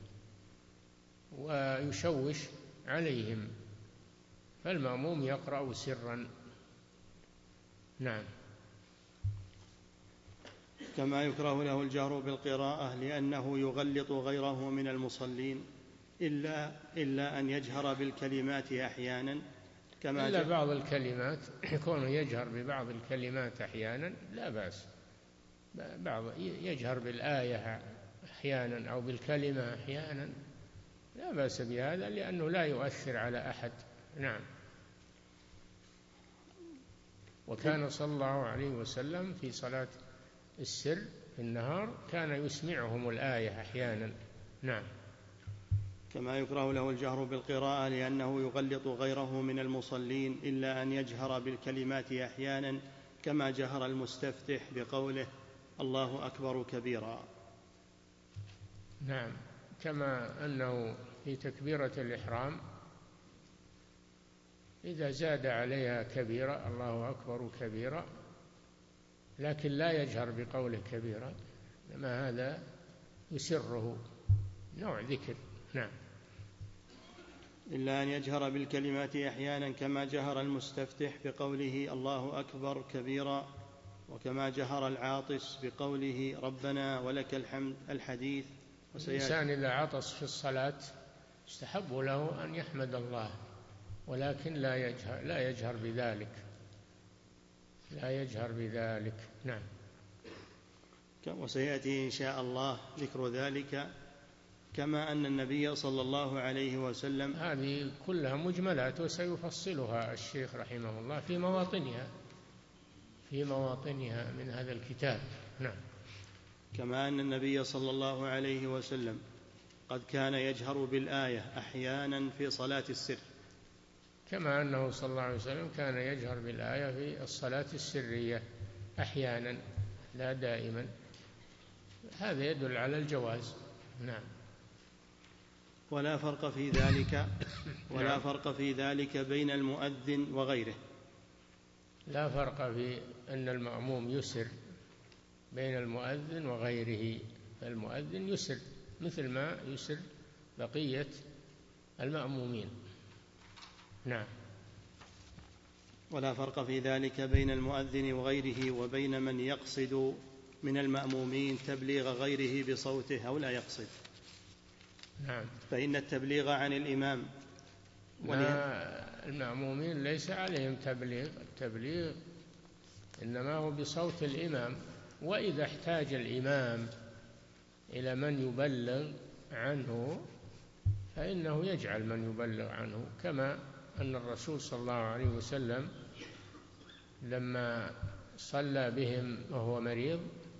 [SPEAKER 2] ويشوش عليهم، فالمأموم يقرأ سرا. نعم.
[SPEAKER 1] كما يكره له الجهر بالقراءة لأنه يغلط غيره من المصلين، إلا أن يجهر بالكلمات أحيانا
[SPEAKER 2] إلا بعض الكلمات، يكون يجهر ببعض الكلمات أحيانا لا بأس، بعض يجهر بالآية أحيانا أو بالكلمة أحيانا لا بأس بهذا، لأنه لا يؤثر على أحد. نعم. وكان صلى الله عليه وسلم في صلاة السر في النهار كان يسمعهم الآية أحيانا. نعم.
[SPEAKER 1] كما يكره له الجهر بالقراءة لأنه يغلط غيره من المصلين، إلا أن يجهر بالكلمات أحيانا كما جهر المستفتح بقوله الله أكبر كبيرا.
[SPEAKER 2] نعم. كما أنه في تكبيرة الإحرام إذا زاد عليها كبيرة الله أكبر كبيرا، لكن لا يجهر بقوله كبيرا، لما هذا يسره نوع ذكر. نعم.
[SPEAKER 1] إلا أن يجهر بالكلمات أحيانا كما جهر المستفتح بقوله الله أكبر كبيرا، وكما جهر العاطس بقوله ربنا ولك الحمد الحديث.
[SPEAKER 2] الإنسان إذا عطس في الصلاة يستحب له أن يحمد الله ولكن لا يجهر بذلك، لا يجهر بذلك. نعم.
[SPEAKER 1] وسيأتي إن شاء الله ذكر ذلك. كما أن النبي صلى الله عليه وسلم،
[SPEAKER 2] هذه كلها مجملات وسيفصلها الشيخ رحمه الله في مواطنها من هذا الكتاب. نعم.
[SPEAKER 1] كما أن النبي صلى الله عليه وسلم قد كان يجهر بالآية أحيانا في صلاة السر،
[SPEAKER 2] كما أنه صلى الله عليه وسلم كان يجهر بالآية في الصلاة السرية أحيانا لا دائما، هذا يدل على الجواز. نعم.
[SPEAKER 1] ولا فرق في ذلك بين المؤذن وغيره.
[SPEAKER 2] لا فرق في أن المأموم يسر بين المؤذن وغيره، فالمؤذن يسر مثل ما يسر بقية المأمومين. نعم.
[SPEAKER 1] ولا فرق في ذلك بين المؤذن وغيره وبين من يقصد من المأمومين تبليغ غيره بصوته أو لا يقصد.
[SPEAKER 2] نعم.
[SPEAKER 1] فإن التبليغ عن الإمام
[SPEAKER 2] المأمومين ليس عليهم التبليغ إنما هو بصوت الإمام، وإذا احتاج الإمام إلى من يبلغ عنه فإنه يجعل من يبلغ عنه، كما أن الرسول صلى الله عليه وسلم لما صلى بهم وهو مريض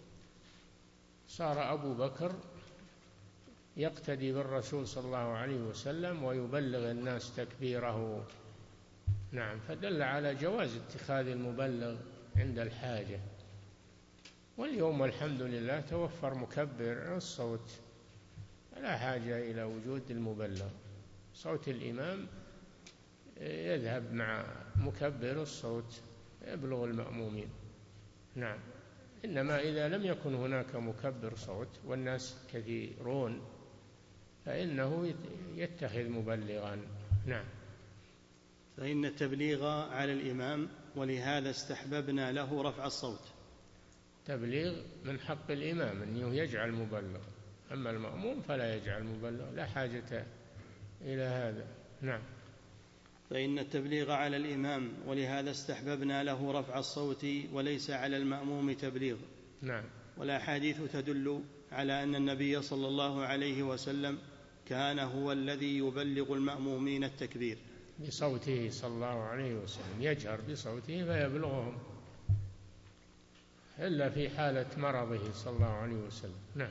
[SPEAKER 2] صار أبو بكر يقتدي بالرسول صلى الله عليه وسلم ويبلغ الناس تكبيره. نعم. فدل على جواز اتخاذ المبلغ عند الحاجة. واليوم والحمد لله توفر مكبر الصوت، لا حاجة إلى وجود المبلغ، صوت الإمام يذهب مع مكبر الصوت يبلغ المأمومين. نعم. إنما إذا لم يكن هناك مكبر صوت والناس كثيرون فإنه يتخذ مبلغا. نعم.
[SPEAKER 1] فإن التبليغ على الإمام، ولهذا استحببنا له رفع الصوت.
[SPEAKER 2] تبليغ من حق الإمام أنه يجعل مبلغ، أما المأموم فلا يجعل مبلغ، لا حاجة إلى هذا. نعم.
[SPEAKER 1] فإن التبليغ على الإمام، ولهذا استحببنا له رفع الصوت وليس على المأموم تبليغ.
[SPEAKER 2] نعم.
[SPEAKER 1] والأحاديث تدل على أن النبي صلى الله عليه وسلم كان هو الذي يبلغ المأمومين التكبير
[SPEAKER 2] بصوته صلى الله عليه وسلم، يجهر بصوته فيبلغهم، إلا في حالة مرضه صلى الله عليه وسلم. نعم.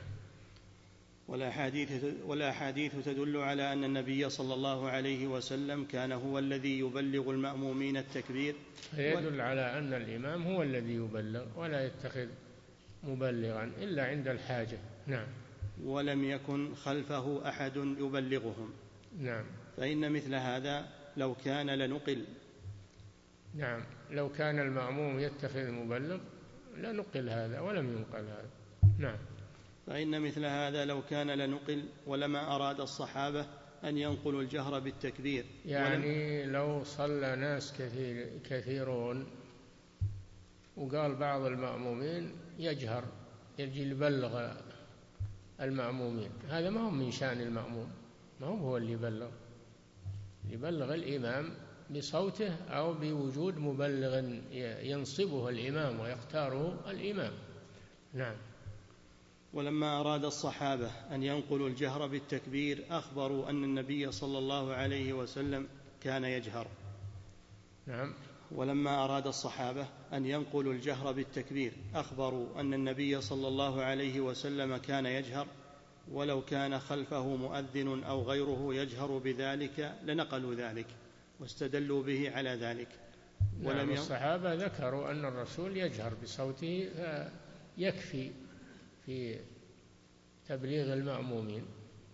[SPEAKER 1] والأحاديث تدل على أن النبي صلى الله عليه وسلم كان هو الذي يبلغ المأمومين التكبير،
[SPEAKER 2] فيدل على أن الإمام هو الذي يبلغ ولا يتخذ مبلغا إلا عند الحاجة. نعم.
[SPEAKER 1] ولم يكن خلفه أحد يبلغهم.
[SPEAKER 2] نعم.
[SPEAKER 1] فإن مثل هذا لو كان لنقل.
[SPEAKER 2] نعم. لو كان المأموم يتخذ مبلغ لنقل هذا ولم ينقل هذا. نعم.
[SPEAKER 1] فإن مثل هذا لو كان لنقل، ولما أراد الصحابة أن ينقلوا الجهر بالتكبير.
[SPEAKER 2] يعني لو صلى ناس كثيرون وقال بعض المأمومين يجهر يجي يبلغ المأمومين، هذا ما هو من شأن المأموم، ما هو اللي يبلغ الإمام بصوته أو بوجود مبلغ ينصبه الإمام ويختاره الإمام. نعم.
[SPEAKER 1] ولما أراد الصحابة أن ينقلوا الجهر بالتكبير أخبروا أن النبي صلى الله عليه وسلم كان يجهر.
[SPEAKER 2] نعم.
[SPEAKER 1] ولما أراد الصحابة أن ينقلوا الجهر بالتكبير أخبروا أن النبي صلى الله عليه وسلم كان يجهر، ولو كان خلفه مؤذن أو غيره يجهر بذلك لنقلوا ذلك واستدلوا به على ذلك.
[SPEAKER 2] نعم. الصحابة ذكروا أن الرسول يجهر بصوته فيكفي في تبليغ المأمومين،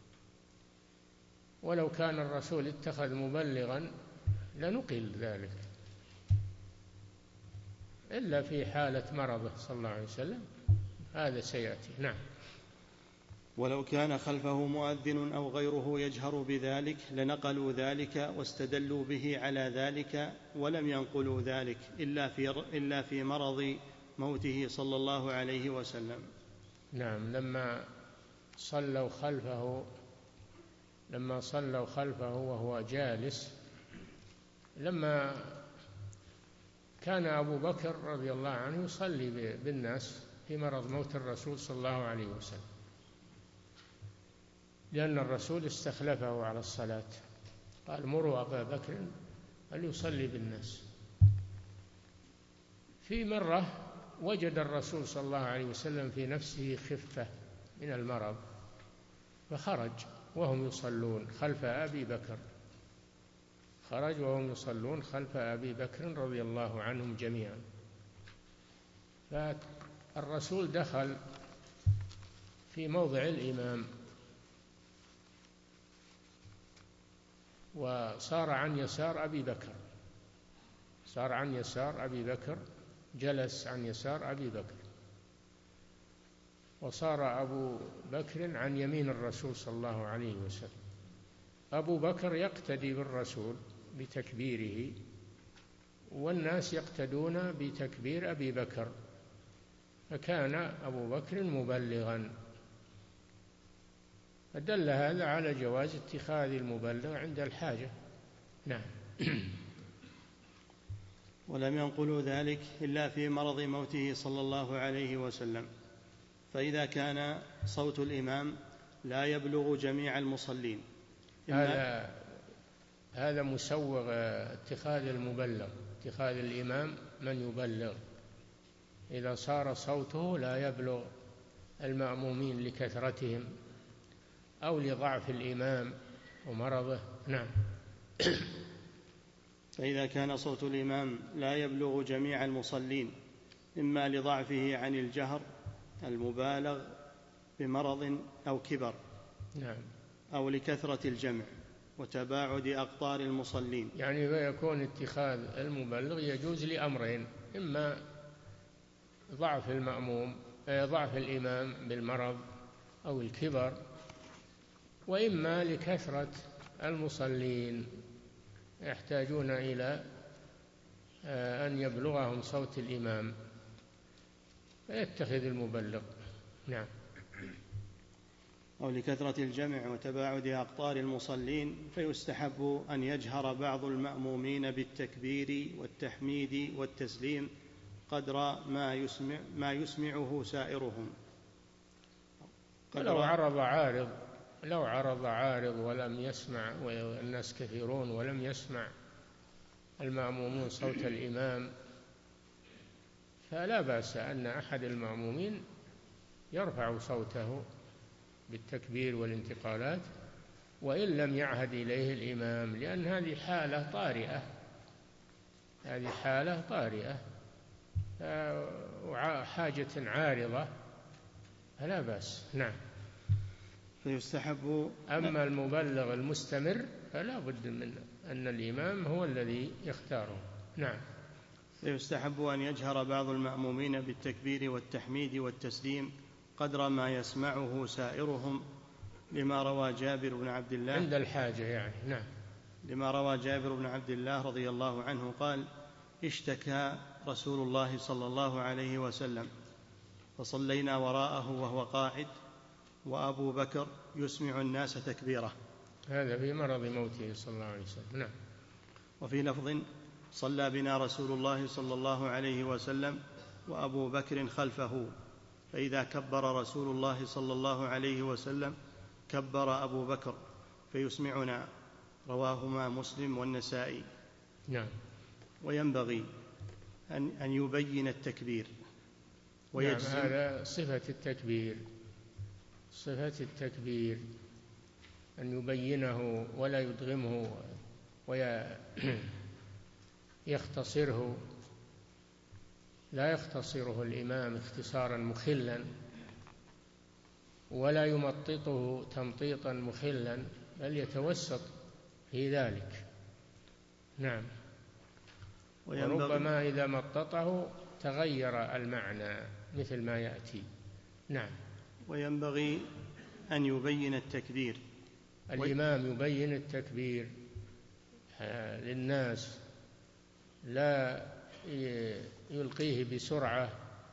[SPEAKER 2] ولو كان الرسول اتخذ مبلغا لنقل ذلك، إلا في حالة مرضه صلى الله عليه وسلم، هذا سيأتي. نعم.
[SPEAKER 1] ولو كان خلفه مؤذن أو غيره يجهر بذلك لنقلوا ذلك واستدلوا به على ذلك، ولم ينقلوا ذلك إلا في مرض موته صلى الله عليه وسلم.
[SPEAKER 2] نعم. لما صلوا خلفه وهو جالس لما كان أبو بكر رضي الله عنه يصلي بالناس في مرض موت الرسول صلى الله عليه وسلم، لأن الرسول استخلفه على الصلاة، قال مروا أبا بكر فليصلي بالناس. في مرة وجد الرسول صلى الله عليه وسلم في نفسه خفة من المرض، فخرج وهم يصلون خلف أبي بكر، خرج وهم يصلون خلف أبي بكر رضي الله عنهم جميعا. فالرسول دخل في موضع الإمام وصار عن يسار أبي بكر، صار عن يسار أبي بكر، جلس عن يسار أبي بكر، وصار أبو بكر عن يمين الرسول صلى الله عليه وسلم. أبو بكر يقتدي بالرسول بتكبيره، والناس يقتدون بتكبير أبي بكر، فكان أبو بكر مبلغا، فدل هذا على جواز اتخاذ المبلغ عند الحاجة. نعم.
[SPEAKER 1] ولم ينقلوا ذلك إلا في مرض موته صلى الله عليه وسلم، فإذا كان صوت الإمام لا يبلغ جميع المصلين.
[SPEAKER 2] هذا مسوغ اتخاذ المبلغ، اتخاذ الإمام من يبلغ إذا صار صوته لا يبلغ المأمومين لكثرتهم أو لضعف الإمام ومرضه. نعم.
[SPEAKER 1] فإذا كان صوت الإمام لا يبلغ جميع المصلين، إما لضعفه عن الجهر المبالغ بمرض أو كبر،
[SPEAKER 2] نعم،
[SPEAKER 1] أو لكثرة الجمع وتباعد أقطار المصلين.
[SPEAKER 2] يعني يكون اتخاذ المبلغ يجوز لأمرين: إما ضعف المأموم، ضعف الإمام بالمرض أو الكبر، وإما لكثرة المصلين يحتاجون إلى أن يبلغهم صوت الإمام فيتخذ المبلغ. نعم.
[SPEAKER 1] أو لكثرة الجمع وتباعد أقطار المصلين، فيستحب أن يجهر بعض المأمومين بالتكبير والتحميد والتسليم قدر ما يسمعه سائرهم.
[SPEAKER 2] لو عرض عارض ولم يسمع، والناس كثيرون ولم يسمع المأمومون صوت الإمام، فلا بأس أن أحد المأمومين يرفع صوته بالتكبير والانتقالات وإن لم يعهد إليه الإمام، لأن هذه حالة طارئة، هذه حالة طارئة وحاجة عارضة، فلا بأس. نعم.
[SPEAKER 1] فيستحب.
[SPEAKER 2] أما المبلغ المستمر فلا بد من أن الإمام هو الذي يختاره. نعم.
[SPEAKER 1] فيستحب أن يجهر بعض المأمومين بالتكبير والتحميد والتسليم قدر ما يسمعه سائرهم، لما روى جابر بن عبد الله
[SPEAKER 2] عند الحاجة يعني. نعم.
[SPEAKER 1] لما روى جابر بن عبد الله رضي الله عنه قال: اشتكى رسول الله صلى الله عليه وسلم فصلينا وراءه وهو قاعد وأبو بكر يسمع الناس تكبيره.
[SPEAKER 2] هذا في مرض موته صلى الله عليه وسلم. نعم.
[SPEAKER 1] وفي لفظ: صلى بنا رسول الله صلى الله عليه وسلم وأبو بكر خلفه، فإذا كبر رسول الله صلى الله عليه وسلم كبر أبو بكر فيسمعنا، رواهما مسلم والنسائي.
[SPEAKER 2] نعم.
[SPEAKER 1] وينبغي أن يبين التكبير ويجزم.
[SPEAKER 2] نعم، هذا صفة التكبير، صفة التكبير أن يبينه ولا يدغمه ويختصره، لا يختصره الإمام اختصارا مخلا ولا يمططه تمطيطا مخلا، بل يتوسط في ذلك. نعم. وربما إذا مططه تغير المعنى مثل ما يأتي. نعم.
[SPEAKER 1] وينبغي أن يبين التكبير،
[SPEAKER 2] الإمام يبين التكبير للناس، لا يلقيه بسرعة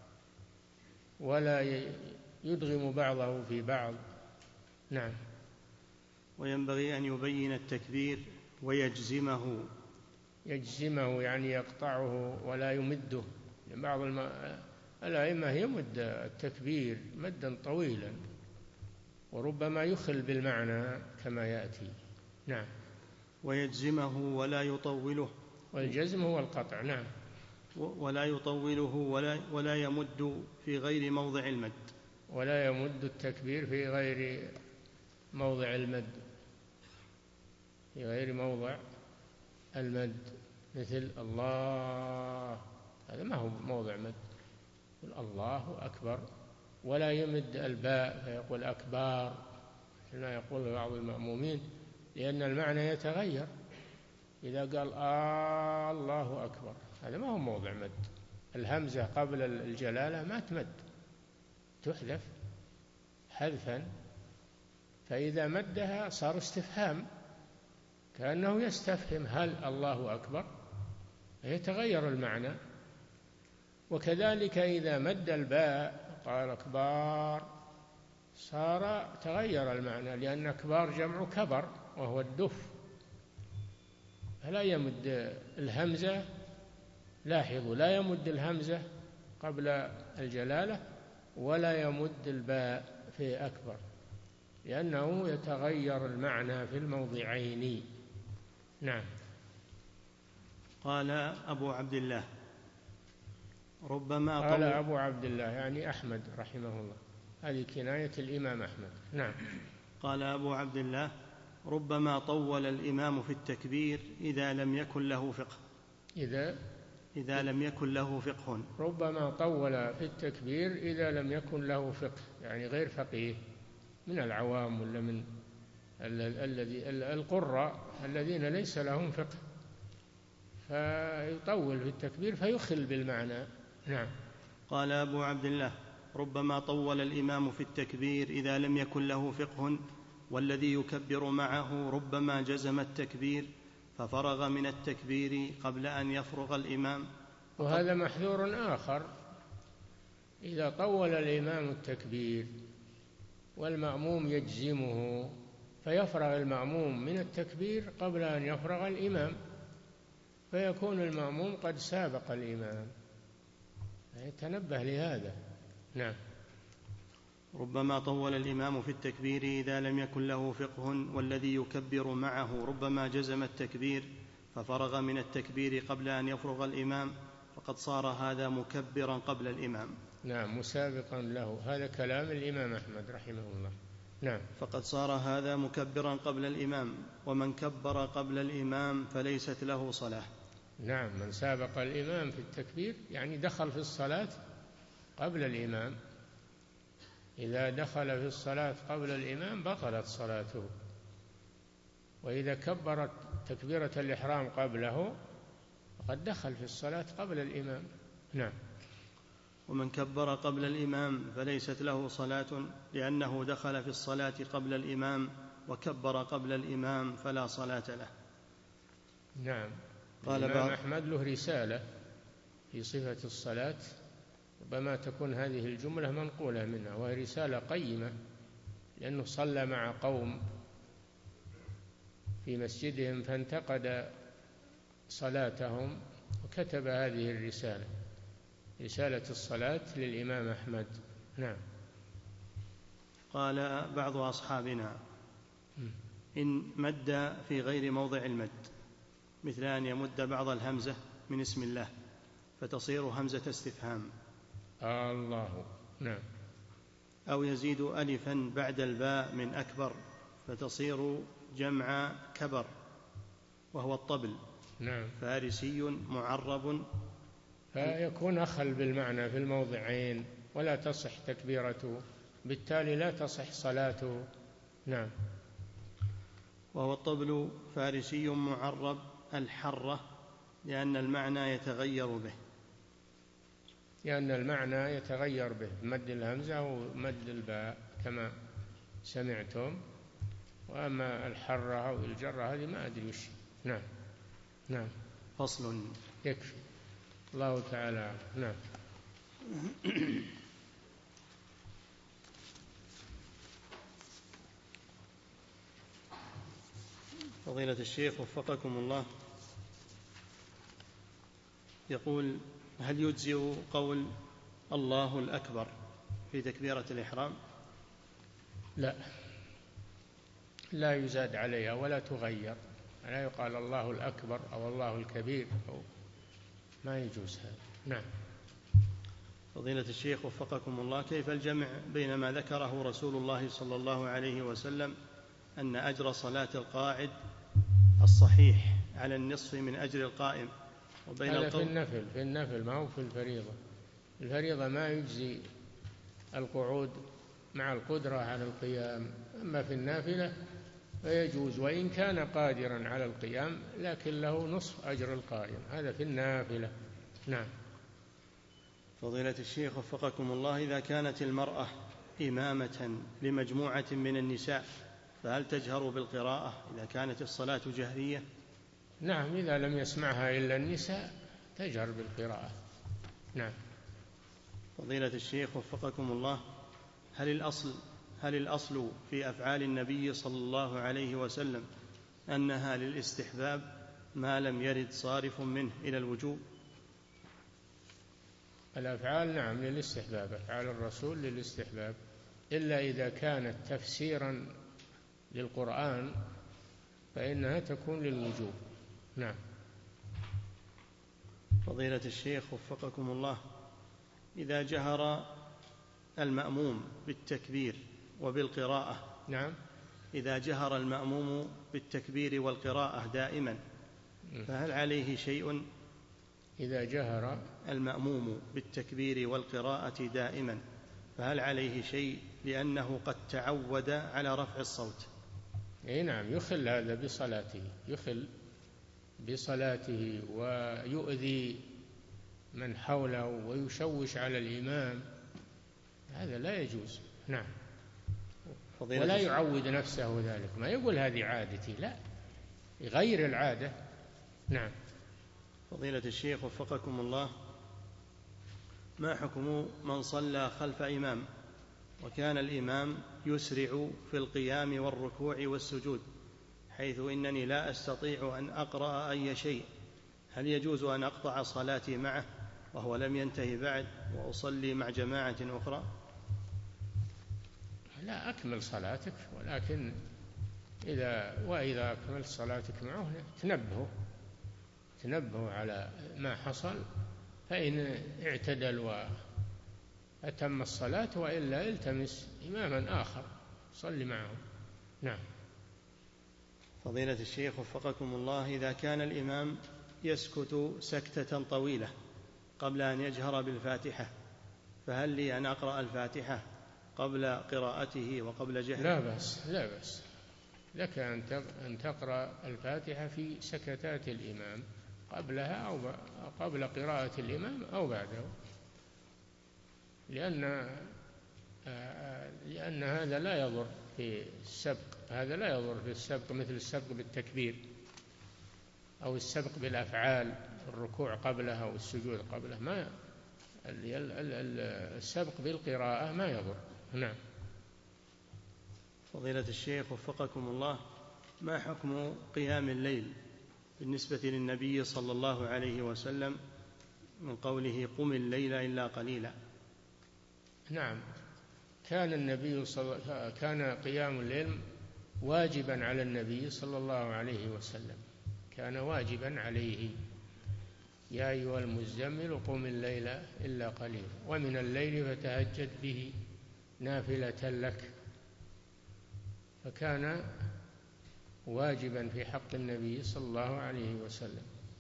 [SPEAKER 2] ولا يدغم بعضه في بعض. نعم.
[SPEAKER 1] وينبغي أن يبين التكبير ويجزمه
[SPEAKER 2] يجزمه يعني يقطعه ولا يمده. بعض الأئمة يمد التكبير مدا طويلا وربما يخل بالمعنى كما يأتي. نعم.
[SPEAKER 1] ويجزمه ولا يطوله.
[SPEAKER 2] والجزم هو القطع. نعم.
[SPEAKER 1] ولا يطوله ولا يمد في غير موضع المد.
[SPEAKER 2] ولا يمد التكبير في غير موضع المد، في غير موضع المد، مثل الله، هذا ما هو موضع مد، الله أكبر. ولا يمد الباء فيقول أكبر كما يقول بعض المأمومين، لأن المعنى يتغير. إذا قال الله أكبر هذا ما هو موضع مد. الهمزة قبل الجلالة ما تمد، تحذف حذفا، فإذا مدها صار استفهام، كأنه يستفهم هل الله أكبر، يتغير المعنى. وكذلك إذا مد الباء قال أكبار صار تغير المعنى، لأن أكبار جمع كبر وهو الدف. فلا يمد الهمزة، لاحظوا، لا يمد الهمزة قبل الجلالة ولا يمد الباء في أكبر، لأنه يتغير المعنى في الموضعين. نعم.
[SPEAKER 1] قال أبو عبد الله ربما
[SPEAKER 2] قال أبو عبد الله يعني أحمد رحمه الله، هذه كناية الإمام أحمد. نعم.
[SPEAKER 1] قال أبو عبد الله ربما طول الإمام في التكبير إذا لم يكن له فقه. إذا لم يكن له فقه.
[SPEAKER 2] ربما طول في التكبير إذا لم يكن له فقه، يعني غير فقيه من العوام ولا من القراء الذين ليس لهم فقه، فيطول في التكبير فيخل بالمعنى. نعم.
[SPEAKER 1] قال أبو عبد الله ربما طول الإمام في التكبير إذا لم يكن له فقه، والذي يكبر معه ربما جزم التكبير ففرغ من التكبير قبل أن يفرغ الإمام.
[SPEAKER 2] وهذا محذور آخر، إذا طول الإمام التكبير والمأموم يجزمه فيفرغ المأموم من التكبير قبل أن يفرغ الإمام، فيكون المأموم قد سابق الإمام، يتنبه لهذا. نعم.
[SPEAKER 1] ربما طول الإمام في التكبير إذا لم يكن له فقه، والذي يكبر معه ربما جزم التكبير ففرغ من التكبير قبل أن يفرغ الإمام، فقد صار هذا مكبرا قبل الإمام.
[SPEAKER 2] نعم، مسابقا له، هذا كلام الإمام أحمد رحمه الله. نعم.
[SPEAKER 1] فقد صار هذا مكبرا قبل الإمام، ومن كبر قبل الإمام فليست له صلاة.
[SPEAKER 2] نعم، من سابق الإمام في التكبير يعني دخل في الصلاة قبل الإمام، إذا دخل في الصلاة قبل الإمام بطلت صلاته، وإذا كبرت تكبيرة الإحرام قبله فقد دخل في الصلاة قبل الإمام. نعم.
[SPEAKER 1] ومن كبر قبل الإمام فليست له صلاة، لأنه دخل في الصلاة قبل الإمام وكبر قبل الإمام فلا صلاة له.
[SPEAKER 2] نعم. قال الإمام أحمد له رسالة في صفة الصلاة، ربما تكون هذه الجملة منقولة منها، وهي رسالة قيمة، لأنه صلى مع قوم في مسجدهم فانتقد صلاتهم وكتب هذه الرسالة، رسالة الصلاة للإمام أحمد. نعم.
[SPEAKER 1] قال بعض أصحابنا إن مد في غير موضع المد، مثل أن يمد بعض الهمزة من اسم الله فتصير همزة استفهام.
[SPEAKER 2] الله. نعم.
[SPEAKER 1] أو يزيد ألفا بعد الباء من أكبر فتصير جمع كبر وهو الطبل.
[SPEAKER 2] نعم.
[SPEAKER 1] فارسي معرب،
[SPEAKER 2] فيكون أخل بالمعنى في الموضعين ولا تصح تكبيرته، بالتالي لا تصح صلاته. نعم.
[SPEAKER 1] وهو الطبل فارسي معرب الحرة، لأن المعنى يتغير به،
[SPEAKER 2] لأن المعنى يتغير به، مد الهمزة ومد الباء كما سمعتم. وأما الحرة أو الجرة هذه ما أدري وش. نعم. نعم.
[SPEAKER 1] فصل.
[SPEAKER 2] يكفي. الله تعالى. نعم.
[SPEAKER 1] فضيلة الشيخ وفقكم الله، يقول: هل يجزئ قول الله الأكبر في تكبيرة الإحرام؟
[SPEAKER 2] لا، لا يزاد عليها ولا تغير، لا يقال الله الأكبر أو الله الكبير أو ما يجوز هذا. نعم.
[SPEAKER 1] فضيلة الشيخ وفقكم الله، كيف الجمع بين ما ذكره رسول الله صلى الله عليه وسلم أن أجر صلاة القاعد الصحيح على النصف من أجر القائم، وبين
[SPEAKER 2] هذا في النفل ما هو في الفريضة. الفريضة ما يجزي القعود مع القدرة على القيام، أما في النافلة فيجوز وإن كان قادرا على القيام، لكن له نصف أجر القائم، هذا في النافلة. نعم.
[SPEAKER 1] فضيلة الشيخ وفقكم الله، إذا كانت المرأة إمامة لمجموعة من النساء فهل تجهر بالقراءة إذا كانت الصلاة جهرية؟
[SPEAKER 2] نعم، إذا لم يسمعها إلا النساء تجهر بالقراءة. نعم.
[SPEAKER 1] فضيلة الشيخ وفقكم الله، هل الأصل في أفعال النبي صلى الله عليه وسلم أنها للاستحباب ما لم يرد صارف منه إلى الوجوب؟
[SPEAKER 2] الأفعال نعم للاستحباب، أفعال الرسول للاستحباب، إلا إذا كانت تفسيرا للقرآن فإنها تكون للوجوب. نعم.
[SPEAKER 1] فضيلة الشيخ وفقكم الله، إذا جهر المأموم بالتكبير وبالقراءة،
[SPEAKER 2] نعم،
[SPEAKER 1] إذا جهر المأموم بالتكبير والقراءة دائما فهل عليه شيء؟
[SPEAKER 2] إذا جهر
[SPEAKER 1] المأموم بالتكبير والقراءة دائما فهل عليه شيء لأنه قد تعود على رفع الصوت؟
[SPEAKER 2] أي نعم، يخل هذا بصلاته، يخل بصلاته ويؤذي من حوله ويشوش على الإمام، هذا لا يجوز. نعم. ولا يعود نفسه ذلك، ما يقول هذه عادتي، لا، يغير العادة. نعم.
[SPEAKER 1] فضيلة الشيخ وفقكم الله، ما حكم من صلى خلف إمام وكان الإمام يسرع في القيام والركوع والسجود حيث إنني لا أستطيع أن أقرأ أي شيء، هل يجوز أن أقطع صلاتي معه وهو لم ينتهي بعد وأصلي مع جماعة أخرى؟
[SPEAKER 2] لا، أكمل صلاتك، ولكن إذا أكملت صلاتك معه تنبهه على ما حصل، فإن اعتدل وأتم الصلاة، وإلا التمس إماما آخر صلي معه. نعم.
[SPEAKER 1] فضيلة الشيخ وفقكم الله، إذا كان الإمام يسكت سكتة طويلة قبل أن يجهر بالفاتحة فهل لي أن أقرأ الفاتحة قبل قراءته وقبل جهره؟
[SPEAKER 2] لا بأس لك أن تقرأ الفاتحة في سكتات الإمام قبلها أو قبل قراءة الإمام أو بعده، لأن هذا لا يضر في السبق، مثل السبق بالتكبير أو السبق بالأفعال، الركوع قبلها والسجود قبله، ما السبق بالقراءة ما يضر. نعم.
[SPEAKER 1] فضيلة الشيخ وفقكم الله، ما حكم قيام الليل بالنسبة للنبي صلى الله عليه وسلم من قوله قم الليل إلا قليلا؟
[SPEAKER 2] نعم، كان قيام الليل واجبا على النبي صلى الله عليه وسلم، كان واجبا عليه، يا أيها المزمل قم الليل إلا قليلا ومن الليل فتهجد به نافلة لك، فكان واجبا في حق النبي صلى الله عليه وسلم.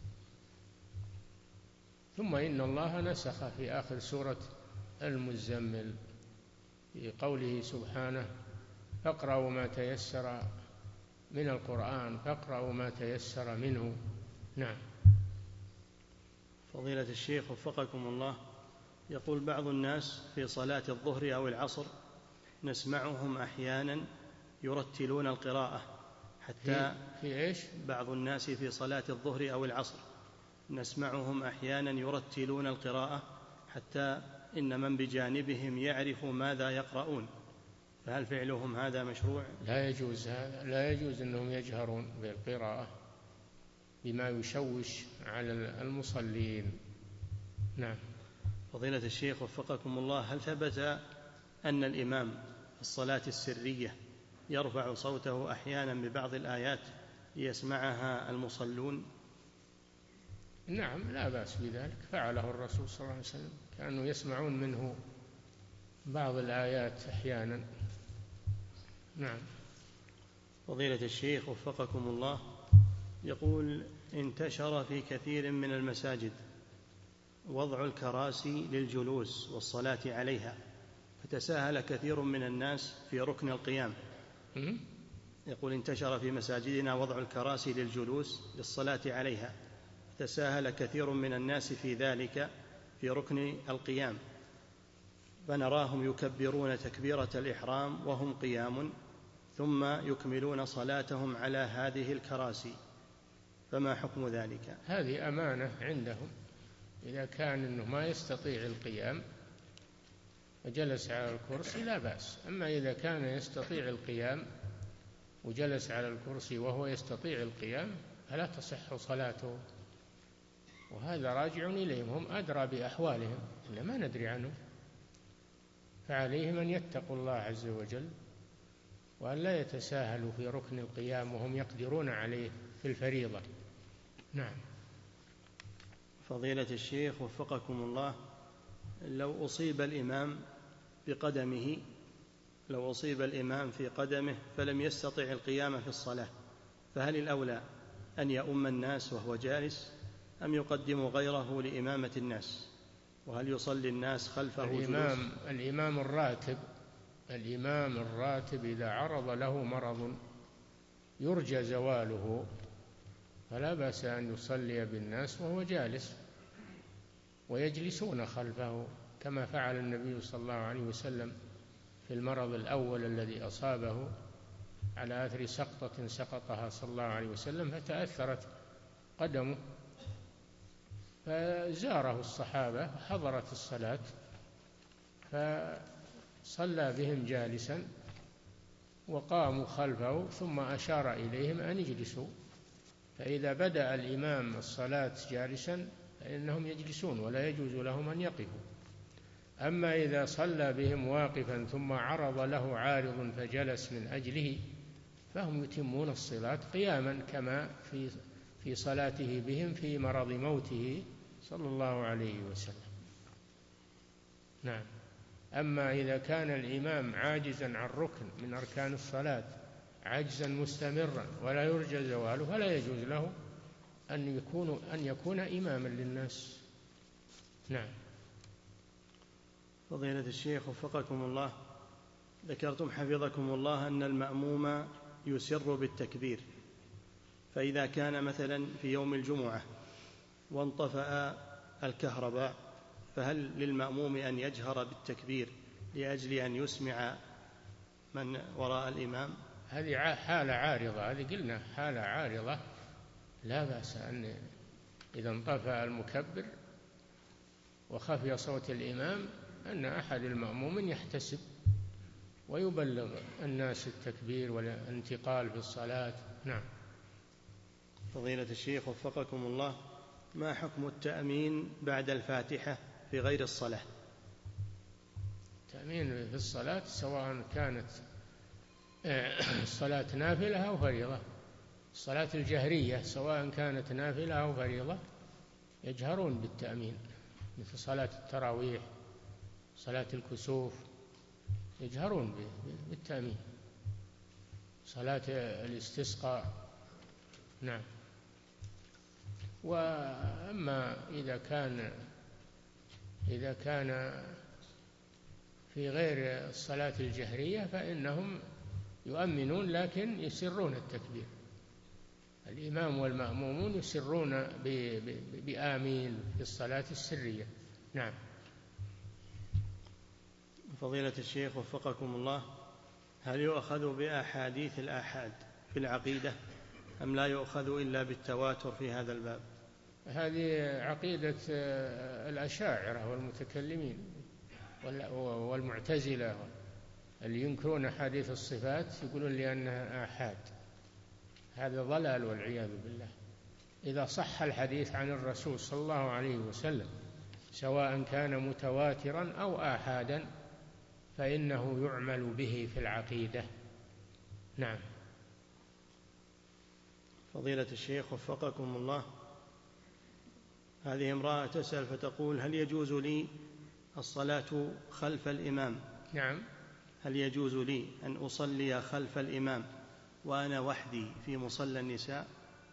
[SPEAKER 2] ثم إن الله نسخ في آخر سورة المزمل في قوله سبحانه فاقرأوا ما تيسر من القرآن، فاقرأوا ما تيسر منه. نعم.
[SPEAKER 1] فضيلة الشيخ وفقكم الله، يقول بعض الناس في صلاة الظهر أو العصر نسمعهم أحيانا يرتلون القراءة حتى
[SPEAKER 2] في إيش؟
[SPEAKER 1] بعض الناس في صلاة الظهر أو العصر نسمعهم أحيانا يرتلون القراءة حتى إن من بجانبهم يعرف ماذا يقرؤون، فهل فعلهم هذا مشروع؟
[SPEAKER 2] لا يجوز هذا، لا يجوز أنهم يجهرون بالقراءة بما يشوش على المصلين. نعم.
[SPEAKER 1] فضيلة الشيخ وفقكم الله، هل ثبت أن الإمام في الصلاة السرية يرفع صوته أحيانا ببعض الآيات ليسمعها المصلون؟
[SPEAKER 2] نعم، لا بأس بذلك، فعله الرسول صلى الله عليه وسلم، كانوا يسمعون منه بعض الآيات أحيانا. نعم.
[SPEAKER 1] فضيلة الشيخ وفقكم الله، يقول: انتشر في كثير من المساجد وضع الكراسي للجلوس والصلاة عليها، فتساهل كثير من الناس في ركن القيام. يقول: انتشر في مساجدنا وضع الكراسي للجلوس للصلاة عليها، تساهل كثير من الناس في ذلك في ركن القيام، فنراهم يكبرون تكبيرة الإحرام وهم قيام، ثم يكملون صلاتهم على هذه الكراسي، فما حكم ذلك؟
[SPEAKER 2] هذه أمانة عندهم، إذا كان إنه ما يستطيع القيام وجلس على الكرسي لا بأس، أما إذا كان يستطيع القيام وجلس على الكرسي وهو يستطيع القيام فلا تصح صلاته، وهذا راجع إليهم، هم أدرى بأحوالهم، إحنا ما ندري عنهم، فعليهم أن يتقوا الله عز وجل وأن لا يتساهلوا في ركن القيام وهم يقدرون عليه في الفريضة. نعم.
[SPEAKER 1] فضيلة الشيخ وفقكم الله، لو أصيب الإمام في قدمه فلم يستطع القيام في الصلاة، فهل الأولى أن يؤم الناس وهو جالس أم يقدم غيره لإمامة الناس؟ وهل يصلي الناس خلفه جلوس؟
[SPEAKER 2] الإمام الراتب إذا عرض له مرض يرجى زواله فلا بأس أن يصلي بالناس وهو جالس ويجلسون خلفه، كما فعل النبي صلى الله عليه وسلم في المرض الأول الذي أصابه على أثر سقطة سقطها صلى الله عليه وسلم فتأثرت قدمه، فزاره الصحابة حضرت الصلاة فصلى بهم جالسا وقاموا خلفه ثم أشار إليهم أن يجلسوا، فإذا بدأ الإمام الصلاة جالسا فإنهم يجلسون ولا يجوز لهم أن يقفوا. أما إذا صلى بهم واقفا ثم عرض له عارض فجلس من أجله فهم يتمون الصلاة قياما كما في صلاته بهم في مرض موته صلى الله عليه وسلم. نعم. أما إذا كان الإمام عاجزا عن ركن من أركان الصلاة عجزا مستمرا ولا يرجى زواله فلا يجوز له أن يكون إماما للناس. نعم.
[SPEAKER 1] فضيلة الشيخ وفقكم الله، ذكرتم حفظكم الله أن المأموم يسر بالتكبير، فإذا كان مثلا في يوم الجمعة وانطفأ الكهرباء فهل للمأموم أن يجهر بالتكبير لأجل أن يسمع من وراء الإمام؟
[SPEAKER 2] هذه حالة عارضة، هذه قلنا حالة عارضة، لا بأس أن إذا انطفأ المكبر وخفي صوت الإمام أن أحد المأمومين يحتسب ويبلغ الناس التكبير والانتقال في الصلاة. نعم.
[SPEAKER 1] فضيلة الشيخ وفقكم الله، ما حكم التأمين بعد الفاتحة في غير الصلاة؟
[SPEAKER 2] التأمين في الصلاة سواء كانت الصلاة نافلة أو فريضة، الصلاة الجهرية سواء كانت نافلة أو فريضة يجهرون بالتأمين، مثل صلاة التراويح، صلاة الكسوف يجهرون بالتأمين، صلاة الاستسقاء. نعم. وأما إذا كان في غير الصلاة الجهرية فإنهم يؤمنون لكن يسرون التكبير، الإمام والمأمومون يسرون بآمين في الصلاة السرية. نعم.
[SPEAKER 1] فضيلة الشيخ وفقكم الله، هل يؤخذ بأحاديث الآحاد في العقيدة أم لا يؤخذ إلا بالتواتر في هذا الباب؟
[SPEAKER 2] هذه عقيدة الأشاعرة والمتكلمين والمعتزلة اللي ينكرون حديث الصفات، يقولون لأنها آحاد، هذا ضلال والعياذ بالله. إذا صح الحديث عن الرسول صلى الله عليه وسلم سواء كان متواترا أو آحادا فإنه يعمل به في العقيدة. نعم.
[SPEAKER 1] فضيلة الشيخ وفقكم الله، هذه امرأة تسأل فتقول: هل يجوز لي الصلاة خلف الإمام؟
[SPEAKER 2] نعم.
[SPEAKER 1] هل يجوز لي أن أصلي خلف الإمام وأنا وحدي في مصلى النساء؟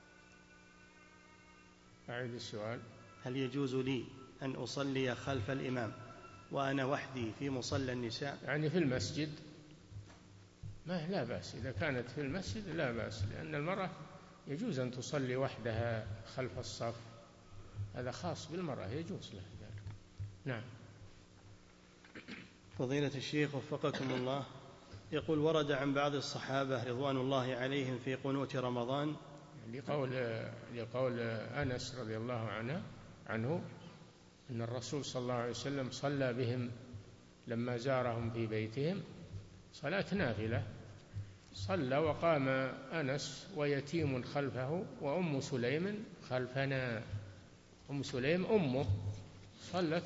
[SPEAKER 2] أعيد السؤال.
[SPEAKER 1] هل يجوز لي أن أصلي خلف الإمام وأنا وحدي في مصلى النساء؟
[SPEAKER 2] يعني في المسجد؟ ما لا بأس، إذا كانت في المسجد لا بأس، لأن المرأة يجوز أن تصلي وحدها خلف الصف، هذا خاص بالمرأة، يجوز لها ذلك. نعم.
[SPEAKER 1] فضيلة الشيخ وفقكم الله، يقول: ورد عن بعض الصحابة رضوان الله عليهم في قنوت رمضان
[SPEAKER 2] لقول أنس رضي الله عنه أن الرسول صلى الله عليه وسلم صلى بهم لما زارهم في بيتهم صلاة نافلة، صلى وقام أنس ويتيم خلفه وأم سليم خلفنا، أم سليم أمه صلت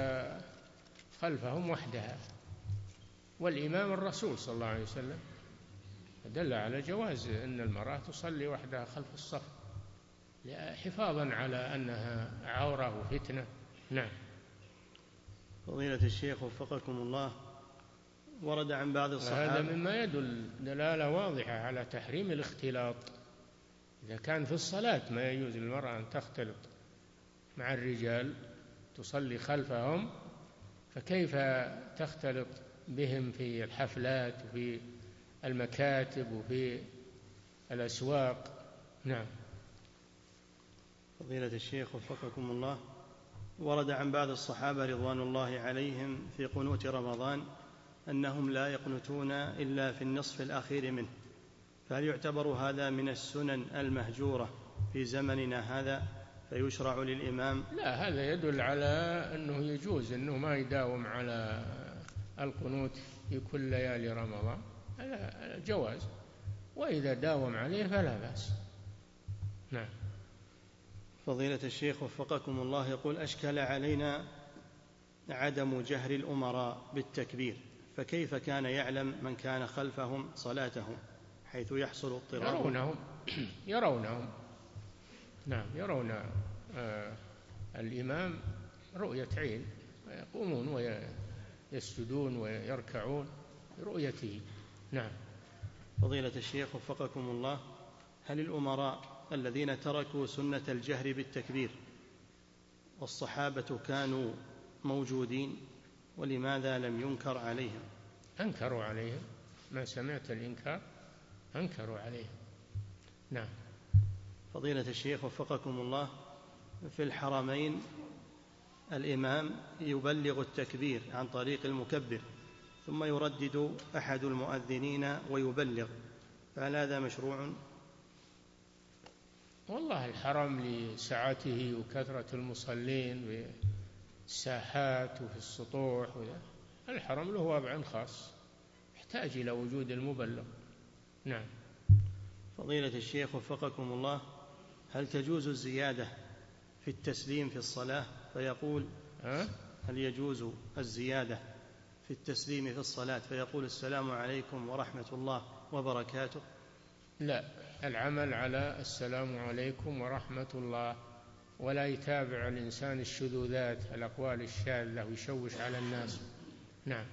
[SPEAKER 2] خلفهم وحدها، والإمام الرسول صلى الله عليه وسلم، دل على جواز أن المرأة تصلي وحدها خلف الصف حفاظا على أنها عورة وفتنة. نعم.
[SPEAKER 1] فضيلة الشيخ وفقكم الله، ورد عن بعض الصحابة،
[SPEAKER 2] هذا مما يدل دلالة واضحة على تحريم الاختلاط. إذا كان في الصلاة ما يجوز للمرأة أن تختلط مع الرجال تصلي خلفهم، فكيف تختلط بهم في الحفلات وفي المكاتب وفي الأسواق؟ نعم.
[SPEAKER 1] فضيلة الشيخ وفقكم الله، ورد عن بعض الصحابة رضوان الله عليهم في قنوت رمضان أنهم لا يقنتون إلا في النصف الأخير منه، فهل يعتبر هذا من السنن المهجورة في زمننا هذا فيشرع للإمام؟
[SPEAKER 2] لا، هذا يدل على أنه يجوز أنه ما يداوم على القنوت في كل ليالي رمضان، هذا جواز، وإذا داوم عليه فلا بأس. نعم.
[SPEAKER 1] فضيلة الشيخ وفقكم الله، يقول: أشكل علينا عدم جهر الأمراء بالتكبير، فكيف كان يعلم من كان خلفهم صلاتهم حيث يحصل اضطراب؟
[SPEAKER 2] يرونهم. نعم، يرون الإمام رؤية عين، ويقومون ويسجدون ويركعون برؤيته. نعم.
[SPEAKER 1] فضيلة الشيخ وفقكم الله، هل الأمراء الذين تركوا سنة الجهر بالتكبير والصحابة كانوا موجودين، ولماذا لم ينكر عليهم؟
[SPEAKER 2] أنكروا عليهم، ما سمعت الإنكار، أنكروا عليهم. نعم.
[SPEAKER 1] فضيلة الشيخ وفقكم الله، في الحرمين الإمام يبلغ التكبير عن طريق المكبر ثم يردد أحد المؤذنين ويبلغ، فهل هذا مشروع؟
[SPEAKER 2] والله الحرم لسعته وكثرة المصلين في الساحات وفي السطوح، الحرم له وضع خاص يحتاج إلى وجود المبلغ. نعم.
[SPEAKER 1] فضيلة الشيخ وفقكم الله، هل تجوز الزيادة في التسليم في الصلاة فيقول هل يجوز الزيادة في التسليم في الصلاة فيقول السلام عليكم ورحمة الله وبركاته؟
[SPEAKER 2] لا، العمل على السلام عليكم ورحمة الله، ولا يتابع الإنسان الشذوذات الأقوال الشاذة ويشوش على الناس. نعم.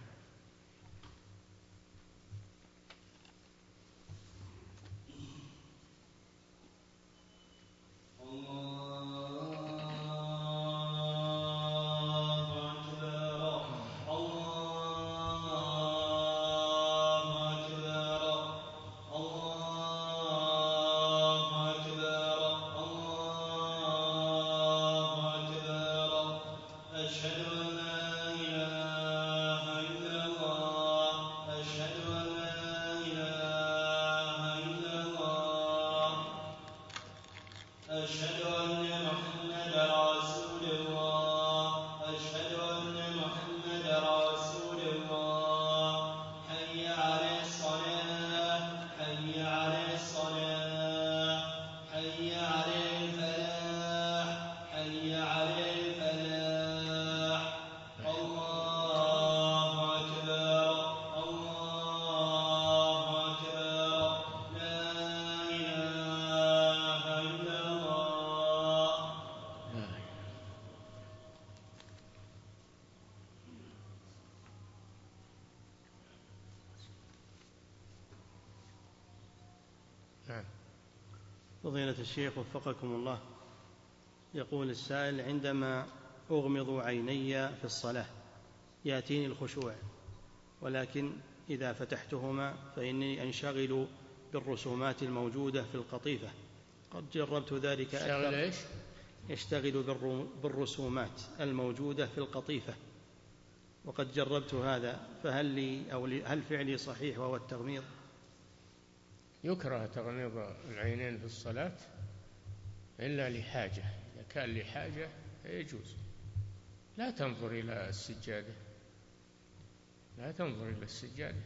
[SPEAKER 3] حي على الفلاح حي على الفلاح.
[SPEAKER 1] فضيلة الشيخ وفقكم الله، يقول السائل: عندما أغمض عيني في الصلاة يأتيني الخشوع، ولكن إذا فتحتهما فإني أنشغل بالرسومات الموجودة في القطيفة. قد جربت ذلك أكثر. يشتغل بالرسومات الموجودة في القطيفة، وقد جربت هذا، هل فعلي صحيح وهو التغميض؟
[SPEAKER 2] يكره تغميض العينين في الصلاة إلا لحاجة. إذا كان لحاجة يجوز. لا تنظر إلى السجادة، لا تنظر إلى السجادة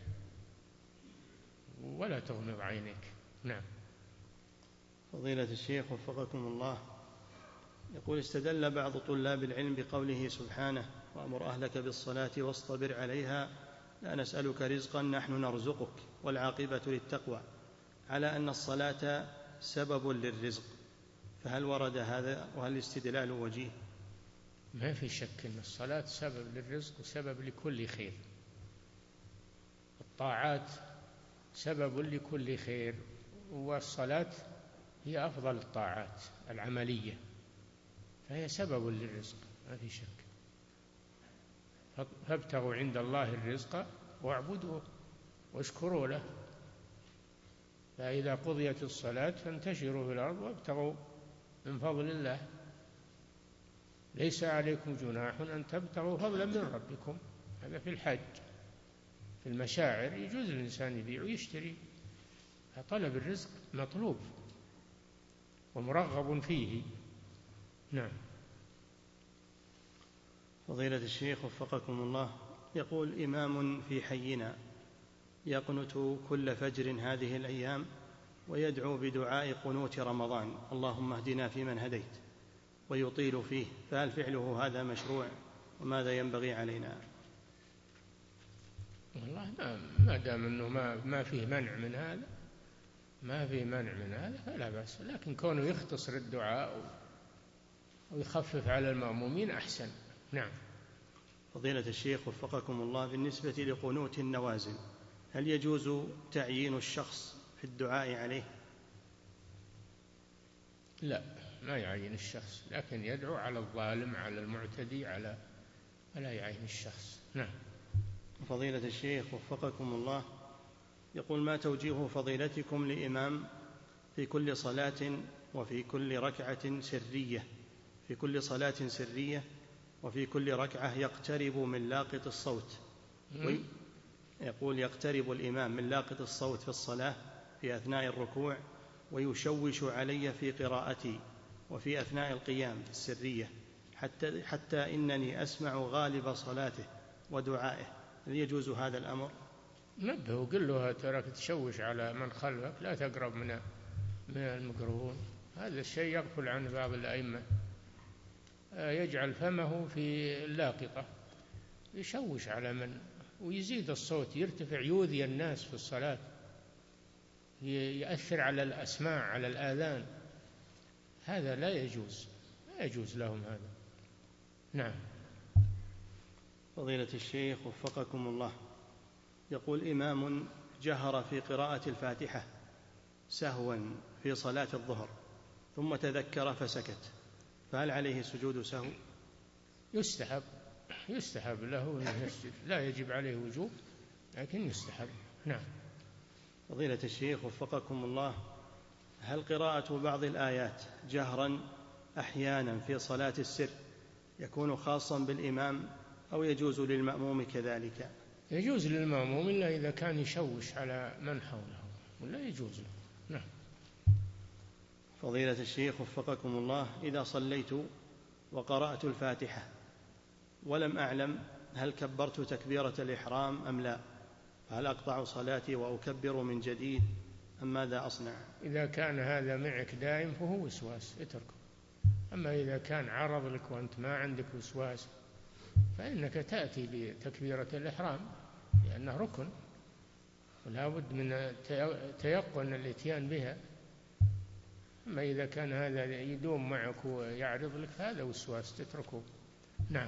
[SPEAKER 2] ولا تغمض عينيك. نعم.
[SPEAKER 1] فضيلة الشيخ وفقكم الله، يقول: استدل بعض طلاب العلم بقوله سبحانه: وأمر أهلك بالصلاة واصطبر عليها لا نسألك رزقا نحن نرزقك والعاقبة للتقوى، على أن الصلاة سبب للرزق، فهل ورد هذا وهل الاستدلال وجيه؟
[SPEAKER 2] ما في شك أن الصلاة سبب للرزق وسبب لكل خير. الطاعات سبب لكل خير، والصلاة هي أفضل الطاعات العملية، فهي سبب للرزق ما في شك. فابتغوا عند الله الرزق واعبدوه واشكروا له. فإذا قضيت الصلاة فانتشروا في الأرض وابتغوا من فضل الله. ليس عليكم جناح أن تبتغوا فضلا من ربكم. هذا في الحج. في المشاعر يجوز الإنسان يبيع ويشتري. طلب الرزق مطلوب ومرغب فيه. نعم.
[SPEAKER 1] فضيلة الشيخ وفقكم الله، يقول: إمام في حينا يقنت كل فجر هذه الأيام ويدعو بدعاء قنوت رمضان: اللهم اهدنا فيمن هديت، ويطيل فيه، فهل فعله هذا مشروع وماذا ينبغي علينا؟
[SPEAKER 2] والله ما دام أنه ما فيه منع من هذا، ما فيه منع من هذا فلا بأس، لكن كونه يختصر الدعاء ويخفف على المأمومين أحسن. نعم.
[SPEAKER 1] فضيلة الشيخ وفقكم الله، بالنسبة لقنوت النوازل هل يجوز تعيين الشخص في الدعاء عليه؟
[SPEAKER 2] لا، ما يعين الشخص، لكن يدعو على الظالم، على المعتدي، ولا يعين الشخص. نعم.
[SPEAKER 1] فضيلة الشيخ وفقكم الله، يقول: ما توجيه فضيلتكم لإمام في كل صلاة وفي كل ركعة سرية، في كل صلاة سرية وفي كل ركعة يقترب من لاقط الصوت، يقول: يقترب الإمام من لاقط الصوت في الصلاة في أثناء الركوع، ويشوش علي في قراءتي وفي أثناء القيام السرية، حتى إنني أسمع غالب صلاته ودعائه، هل يجوز هذا الأمر؟
[SPEAKER 2] نبه وقل له تراك تشوش على من خلفك، لا تقرب من الميكروفون. هذا الشيء يغفل عنه بعض الأئمة، يجعل فمه في اللاقطة، يشوش على من، ويزيد الصوت، يرتفع، يؤذي الناس في الصلاة، يأثر على الأسماع، على الآذان. هذا لا يجوز، لا يجوز لهم هذا. نعم.
[SPEAKER 1] فضيلة الشيخ وفقكم الله، يقول: إمام جهر في قراءة الفاتحة سهوا في صلاة الظهر ثم تذكر فسكت، فهل عليه سجود سهو؟
[SPEAKER 2] يستحب له أن يسجد، لا يجب عليه وجوب، لكن يستحب. نعم.
[SPEAKER 1] فضيلة الشيخ وفقكم الله، هل قراءة بعض الآيات جهرا أحيانا في صلاة السر يكون خاصا بالإمام أو يجوز للمأموم كذلك؟
[SPEAKER 2] يجوز للمأموم إلا إذا كان يشوش على من حوله، ولا يجوز له. نعم.
[SPEAKER 1] فضيلة الشيخ وفقكم الله، إذا صليت وقرأت الفاتحة ولم أعلم هل كبرت تكبيرة الإحرام أم لا، هل أقطع صلاتي وأكبر من جديد أم ماذا أصنع؟
[SPEAKER 2] إذا كان هذا معك دائم فهو وسواس، اتركه. أما إذا كان عرض لك وأنت ما عندك وسواس فإنك تأتي بتكبيرة الإحرام، لأنه ركن ولا بد من تيقن الإتيان بها. أما إذا كان هذا يدوم معك ويعرض لك فهذا وسواس، تتركه. نعم.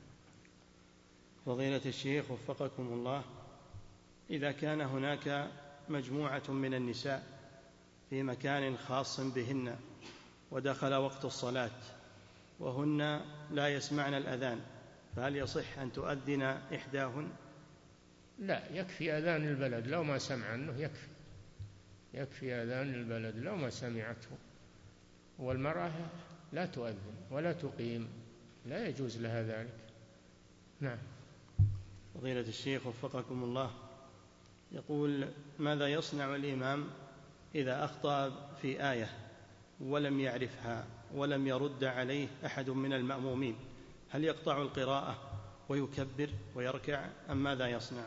[SPEAKER 1] فضيلة الشيخ وفقكم الله، إذا كان هناك مجموعة من النساء في مكان خاص بهن ودخل وقت الصلاة وهن لا يسمعن الأذان، فهل يصح أن تؤذن إحداهن؟
[SPEAKER 2] لا، يكفي أذان البلد لو ما سمع عنه، يكفي أذان البلد لو ما سمعته. والمرأة لا تؤذن ولا تقيم، لا يجوز لها ذلك. نعم.
[SPEAKER 1] فضيلة الشيخ وفقكم الله، يقول: ماذا يصنع الإمام إذا أخطأ في آية ولم يعرفها ولم يرد عليه أحد من المأمومين؟ هل يقطع القراءة ويكبر ويركع أم ماذا يصنع؟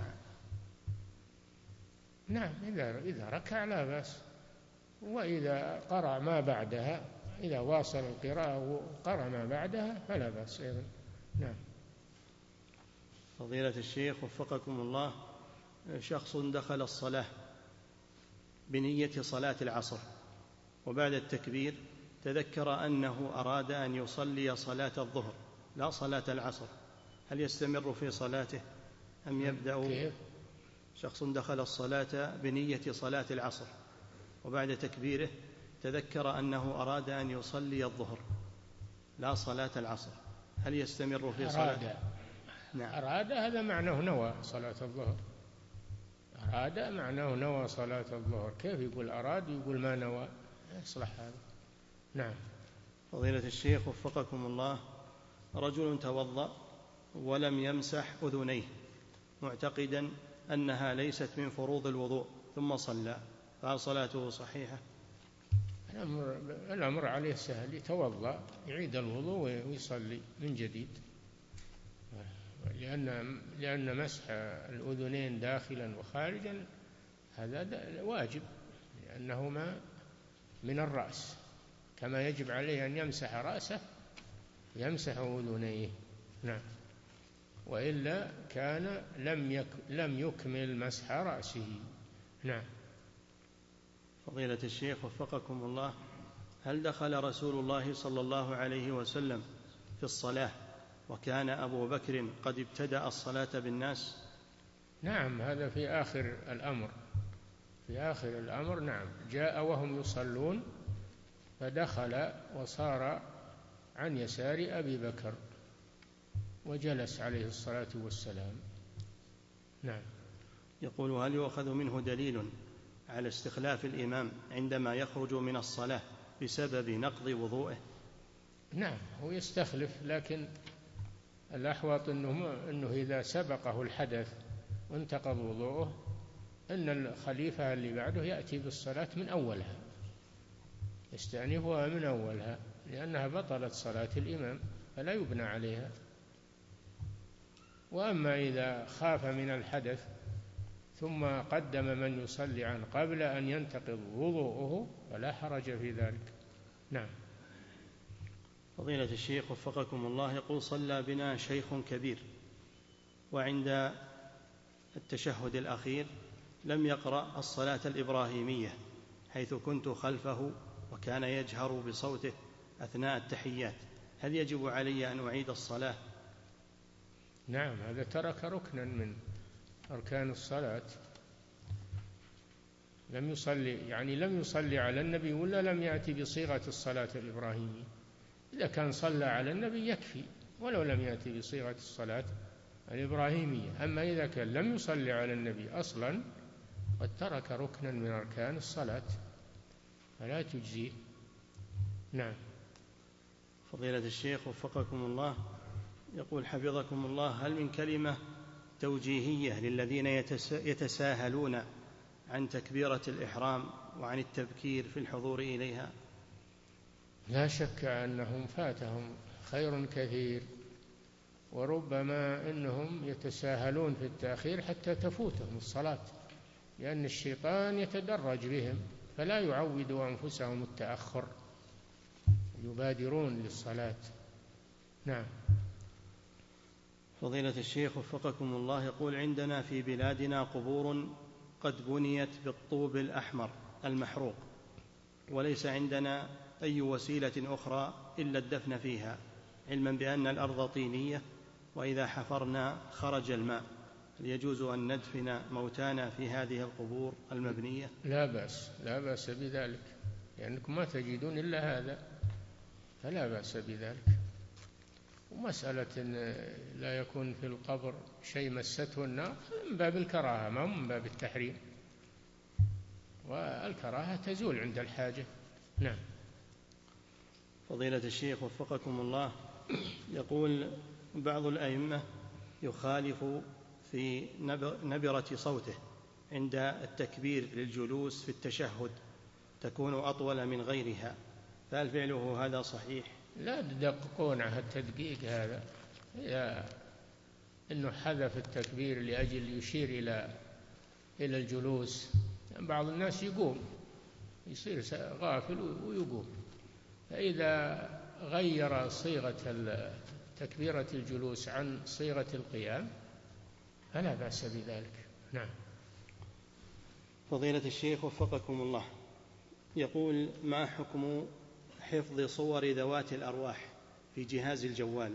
[SPEAKER 2] نعم، إذا ركع لا بأس، وإذا قرأ ما بعدها، إذا واصل القراءة وقرأ ما بعدها فلا بأس أيضا. نعم.
[SPEAKER 1] فضيلة الشيخ وفقكم الله، شخص دخل الصلاة بنية صلاة العصر وبعد التكبير تذكر أنه أراد أن يصلي صلاة الظهر لا صلاة العصر، هل يستمر في صلاته أم يبدأ؟
[SPEAKER 2] كيف؟
[SPEAKER 1] شخص دخل الصلاة بنية صلاة العصر وبعد تكبيره تذكر أنه أراد أن يصلي الظهر لا صلاة العصر، هل يستمر في صلاته؟
[SPEAKER 2] نعم. أراد هذا معناه نوى صلاة الظهر، أراد معناه نوى صلاة الظهر، كيف يقول أراد يقول ما نوى؟ يصلح هذا. نعم.
[SPEAKER 1] فضيلة الشيخ وفقكم الله، رجل توضأ ولم يمسح أذنيه معتقدا أنها ليست من فروض الوضوء ثم صلى، فهل صلاته صحيحة؟
[SPEAKER 2] الأمر عليه سهل، يتوضأ يعيد الوضوء ويصلي من جديد، لأن مسح الأذنين داخلا وخارجا هذا واجب، لأنهما من الرأس، كما يجب عليه أن يمسح رأسه يمسح أذنيه. نعم. وإلا كان لم يكمل مسح رأسه. نعم.
[SPEAKER 1] فضيلة الشيخ وفقكم الله، هل دخل رسول الله صلى الله عليه وسلم في الصلاة وكان أبو بكر قد ابتدأ الصلاة بالناس؟
[SPEAKER 2] نعم، هذا في آخر الأمر. نعم، جاء وهم يصلون فدخل وصار عن يسار أبي بكر وجلس عليه الصلاة والسلام. نعم.
[SPEAKER 1] يقول: هل يؤخذ منه دليل على استخلاف الإمام عندما يخرج من الصلاة بسبب نقض وضوءه؟
[SPEAKER 2] نعم، هو يستخلف، لكن الأحوط أنه إذا سبقه الحدث وانتقض وضوءه أن الخليفة اللي بعده يأتي بالصلاة من أولها، يستأنفها من أولها، لأنها بطلت صلاة الإمام فلا يبنى عليها. وأما إذا خاف من الحدث ثم قدم من يصلي عنه قبل أن ينتقض وضوءه فلا حرج في ذلك. نعم.
[SPEAKER 1] فضيلة الشيخ وفقكم الله، يقول: صلى بنا شيخ كبير وعند التشهد الأخير لم يقرأ الصلاة الإبراهيمية حيث كنت خلفه وكان يجهر بصوته أثناء التحيات، هل يجب علي أن أعيد الصلاة؟
[SPEAKER 2] نعم، هذا ترك ركنا من أركان الصلاة، لم يصلي على النبي ولا لم يأتي بصيغة الصلاة الإبراهيمية. إذا كان صلى على النبي يكفي ولو لم يأتي بصيغة الصلاة الإبراهيمية. أما إذا كان لم يصلي على النبي أصلا قد ترك ركنا من أركان الصلاة فلا تجزيه. نعم.
[SPEAKER 1] فضيلة الشيخ وفقكم الله، يقول: حفظكم الله، هل من كلمة توجيهية للذين يتساهلون عن تكبيرة الإحرام وعن التبكير في الحضور إليها؟
[SPEAKER 2] لا شك أنهم فاتهم خير كثير، وربما أنهم يتساهلون في التأخير حتى تفوتهم الصلاة، لأن الشيطان يتدرج بهم فلا يعودوا أنفسهم التأخر، يبادرون للصلاة. نعم.
[SPEAKER 1] فضيلة الشيخ وفقكم الله، يقول: عندنا في بلادنا قبور قد بنيت بالطوب الأحمر المحروق وليس عندنا أي وسيلة أخرى إلا الدفن فيها، علما بأن الأرض طينية وإذا حفرنا خرج الماء، هل يجوز أن ندفن موتانا في هذه القبور المبنية؟
[SPEAKER 2] لا بأس، لا بأس بذلك، لأنكم ما تجدون إلا هذا، فلا بأس بذلك. ومسألة إن لا يكون في القبر شيء مسته النار من باب الكراهة، ما من باب التحريم، والكراهة تزول عند الحاجة. نعم.
[SPEAKER 1] فضيلة الشيخ وفقكم الله، يقول بعض الأئمة يخالف في نبرة صوته عند التكبير للجلوس في التشهد، تكون أطول من غيرها، فهل فعله هذا صحيح؟
[SPEAKER 2] لا تدققون على التدقيق هذا، هي إنه حذف التكبير لأجل يشير إلى الجلوس. بعض الناس يقوم يصير غافل ويقوم، فإذا غير صيغة تكبيرة الجلوس عن صيغة القيام فلا بأس بذلك. نعم.
[SPEAKER 1] فضيلة الشيخ وفقكم الله، يقول ما حكم حفظ صور ذوات الأرواح في جهاز الجوال؟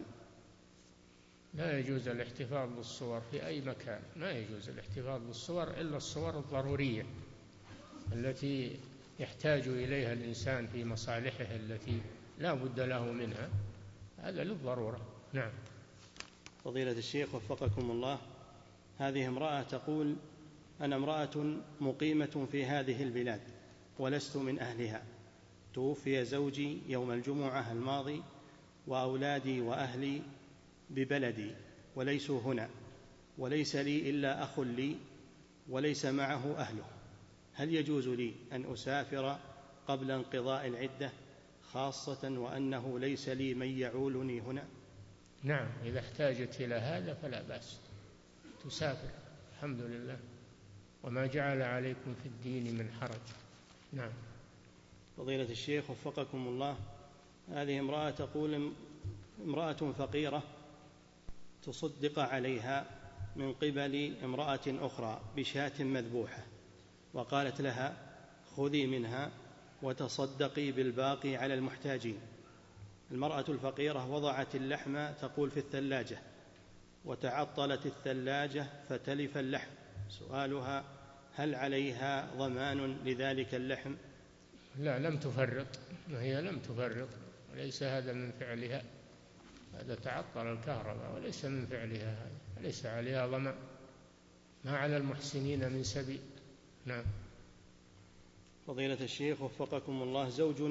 [SPEAKER 2] لا يجوز الاحتفاظ بالصور في أي مكان، ما يجوز الاحتفاظ بالصور إلا الصور الضرورية التي يحتاج إليها الإنسان في مصالحه التي لا بد له منها، هذا للضرورة. نعم.
[SPEAKER 1] فضيلة الشيخ وفقكم الله، هذه امرأة تقول أنا امرأة مقيمة في هذه البلاد ولست من أهلها، توفي زوجي يوم الجمعة الماضي وأولادي وأهلي ببلدي وليسوا هنا، وليس لي إلا أخ لي وليس معه أهله، هل يجوز لي أن أسافر قبل انقضاء العدة، خاصة وأنه ليس لي من يعولني هنا؟
[SPEAKER 2] نعم، إذا احتاجت إلى هذا فلا بأس، تسافر، الحمد لله، وما جعل عليكم في الدين من حرج. نعم.
[SPEAKER 1] فضيلة الشيخ وفقكم الله، هذه امرأة تقول امرأة فقيرة تصدق عليها من قبل امرأة أخرى بشاة مذبوحة، وقالت لها خذي منها وتصدقي بالباقي على المحتاجين. المرأة الفقيرة وضعت اللحم تقول في الثلاجة، وتعطلت الثلاجة فتلف اللحم، سؤالها هل عليها ضمان لذلك اللحم؟
[SPEAKER 2] لا، لم تفرط، هي لم تفرط، وليس هذا من فعلها، هذا تعطل الكهرباء وليس من فعلها، هذا ليس عليها ضمان، ما على المحسنين من سبيل. نعم.
[SPEAKER 1] فضيلة الشيخ وفقكم الله،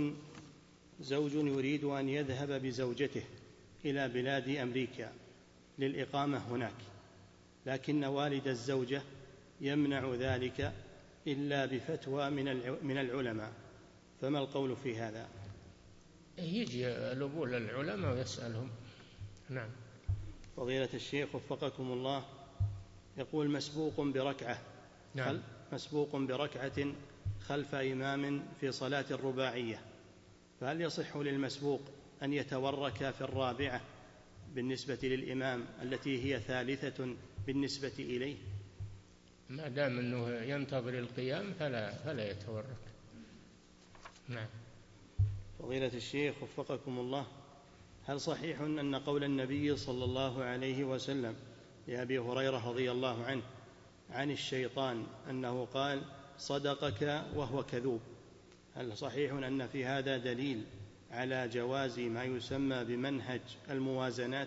[SPEAKER 1] زوج يريد أن يذهب بزوجته إلى بلاد أمريكا للإقامة هناك، لكن والد الزوجة يمنع ذلك إلا بفتوى من العلماء، فما القول في هذا؟
[SPEAKER 2] يجي الأبو للعلماء ويسألهم. نعم.
[SPEAKER 1] فضيلة الشيخ وفقكم الله، يقول مسبوق بركعة.
[SPEAKER 2] نعم.
[SPEAKER 1] مسبوق بركعة خلف إمام في صلاة الرباعية، فهل يصح للمسبوق أن يتورك في الرابعة بالنسبة للإمام التي هي ثالثة بالنسبة إليه؟
[SPEAKER 2] ما دام أنه ينتظر القيام فلا يتورك. نعم.
[SPEAKER 1] فضيلة الشيخ وفقكم الله، هل صحيح أن قول النبي صلى الله عليه وسلم لأبي هريرة رضي الله عنه عن الشيطان أنه قال صدقك وهو كذوب، هل صحيح أن في هذا دليل على جواز ما يسمى بمنهج الموازنات؟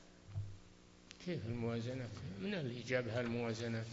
[SPEAKER 2] كيف الموازنات؟ من اللي جابها الموازنات؟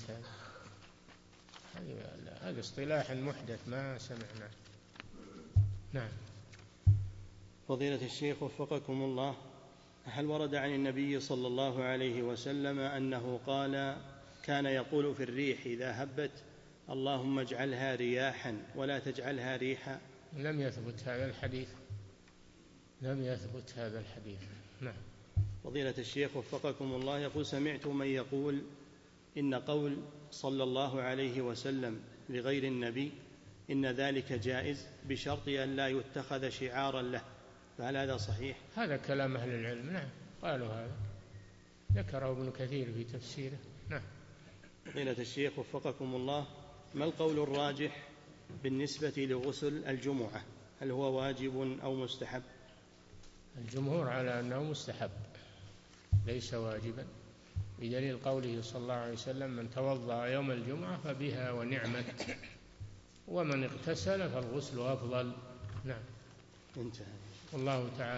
[SPEAKER 2] هذا اصطلاح محدث ما سمعناه. نعم.
[SPEAKER 1] فضيلة الشيخ وفقكم الله، هل ورد عن النبي صلى الله عليه وسلم أنه قال كان يقول في الريح إذا هبت اللهم اجعلها رياحا ولا تجعلها ريحا؟
[SPEAKER 2] لم يثبت هذا الحديث، لم يثبت هذا الحديث. نعم.
[SPEAKER 1] فضيلة الشيخ وفقكم الله، يقول سمعت من يقول إن قول صلى الله عليه وسلم لغير النبي إن ذلك جائز بشرط أن لا يتخذ شعارا له، فهل هذا صحيح؟
[SPEAKER 2] هذا كلام أهل العلم، نعم، قالوا هذا، ذكره ابن كثير في تفسيره. نعم.
[SPEAKER 1] فضيلة الشيخ وفقكم الله، ما القول الراجح بالنسبة لغسل الجمعة، هل هو واجب أو مستحب؟
[SPEAKER 2] الجمهور على أنه مستحب ليس واجبا. بدليل قوله صلى الله عليه وسلم: من توضأ يوم الجمعة فبها ونعمت، ومن اغتسل فالغسل أفضل. نعم.
[SPEAKER 1] انتهى.
[SPEAKER 2] والله تعالى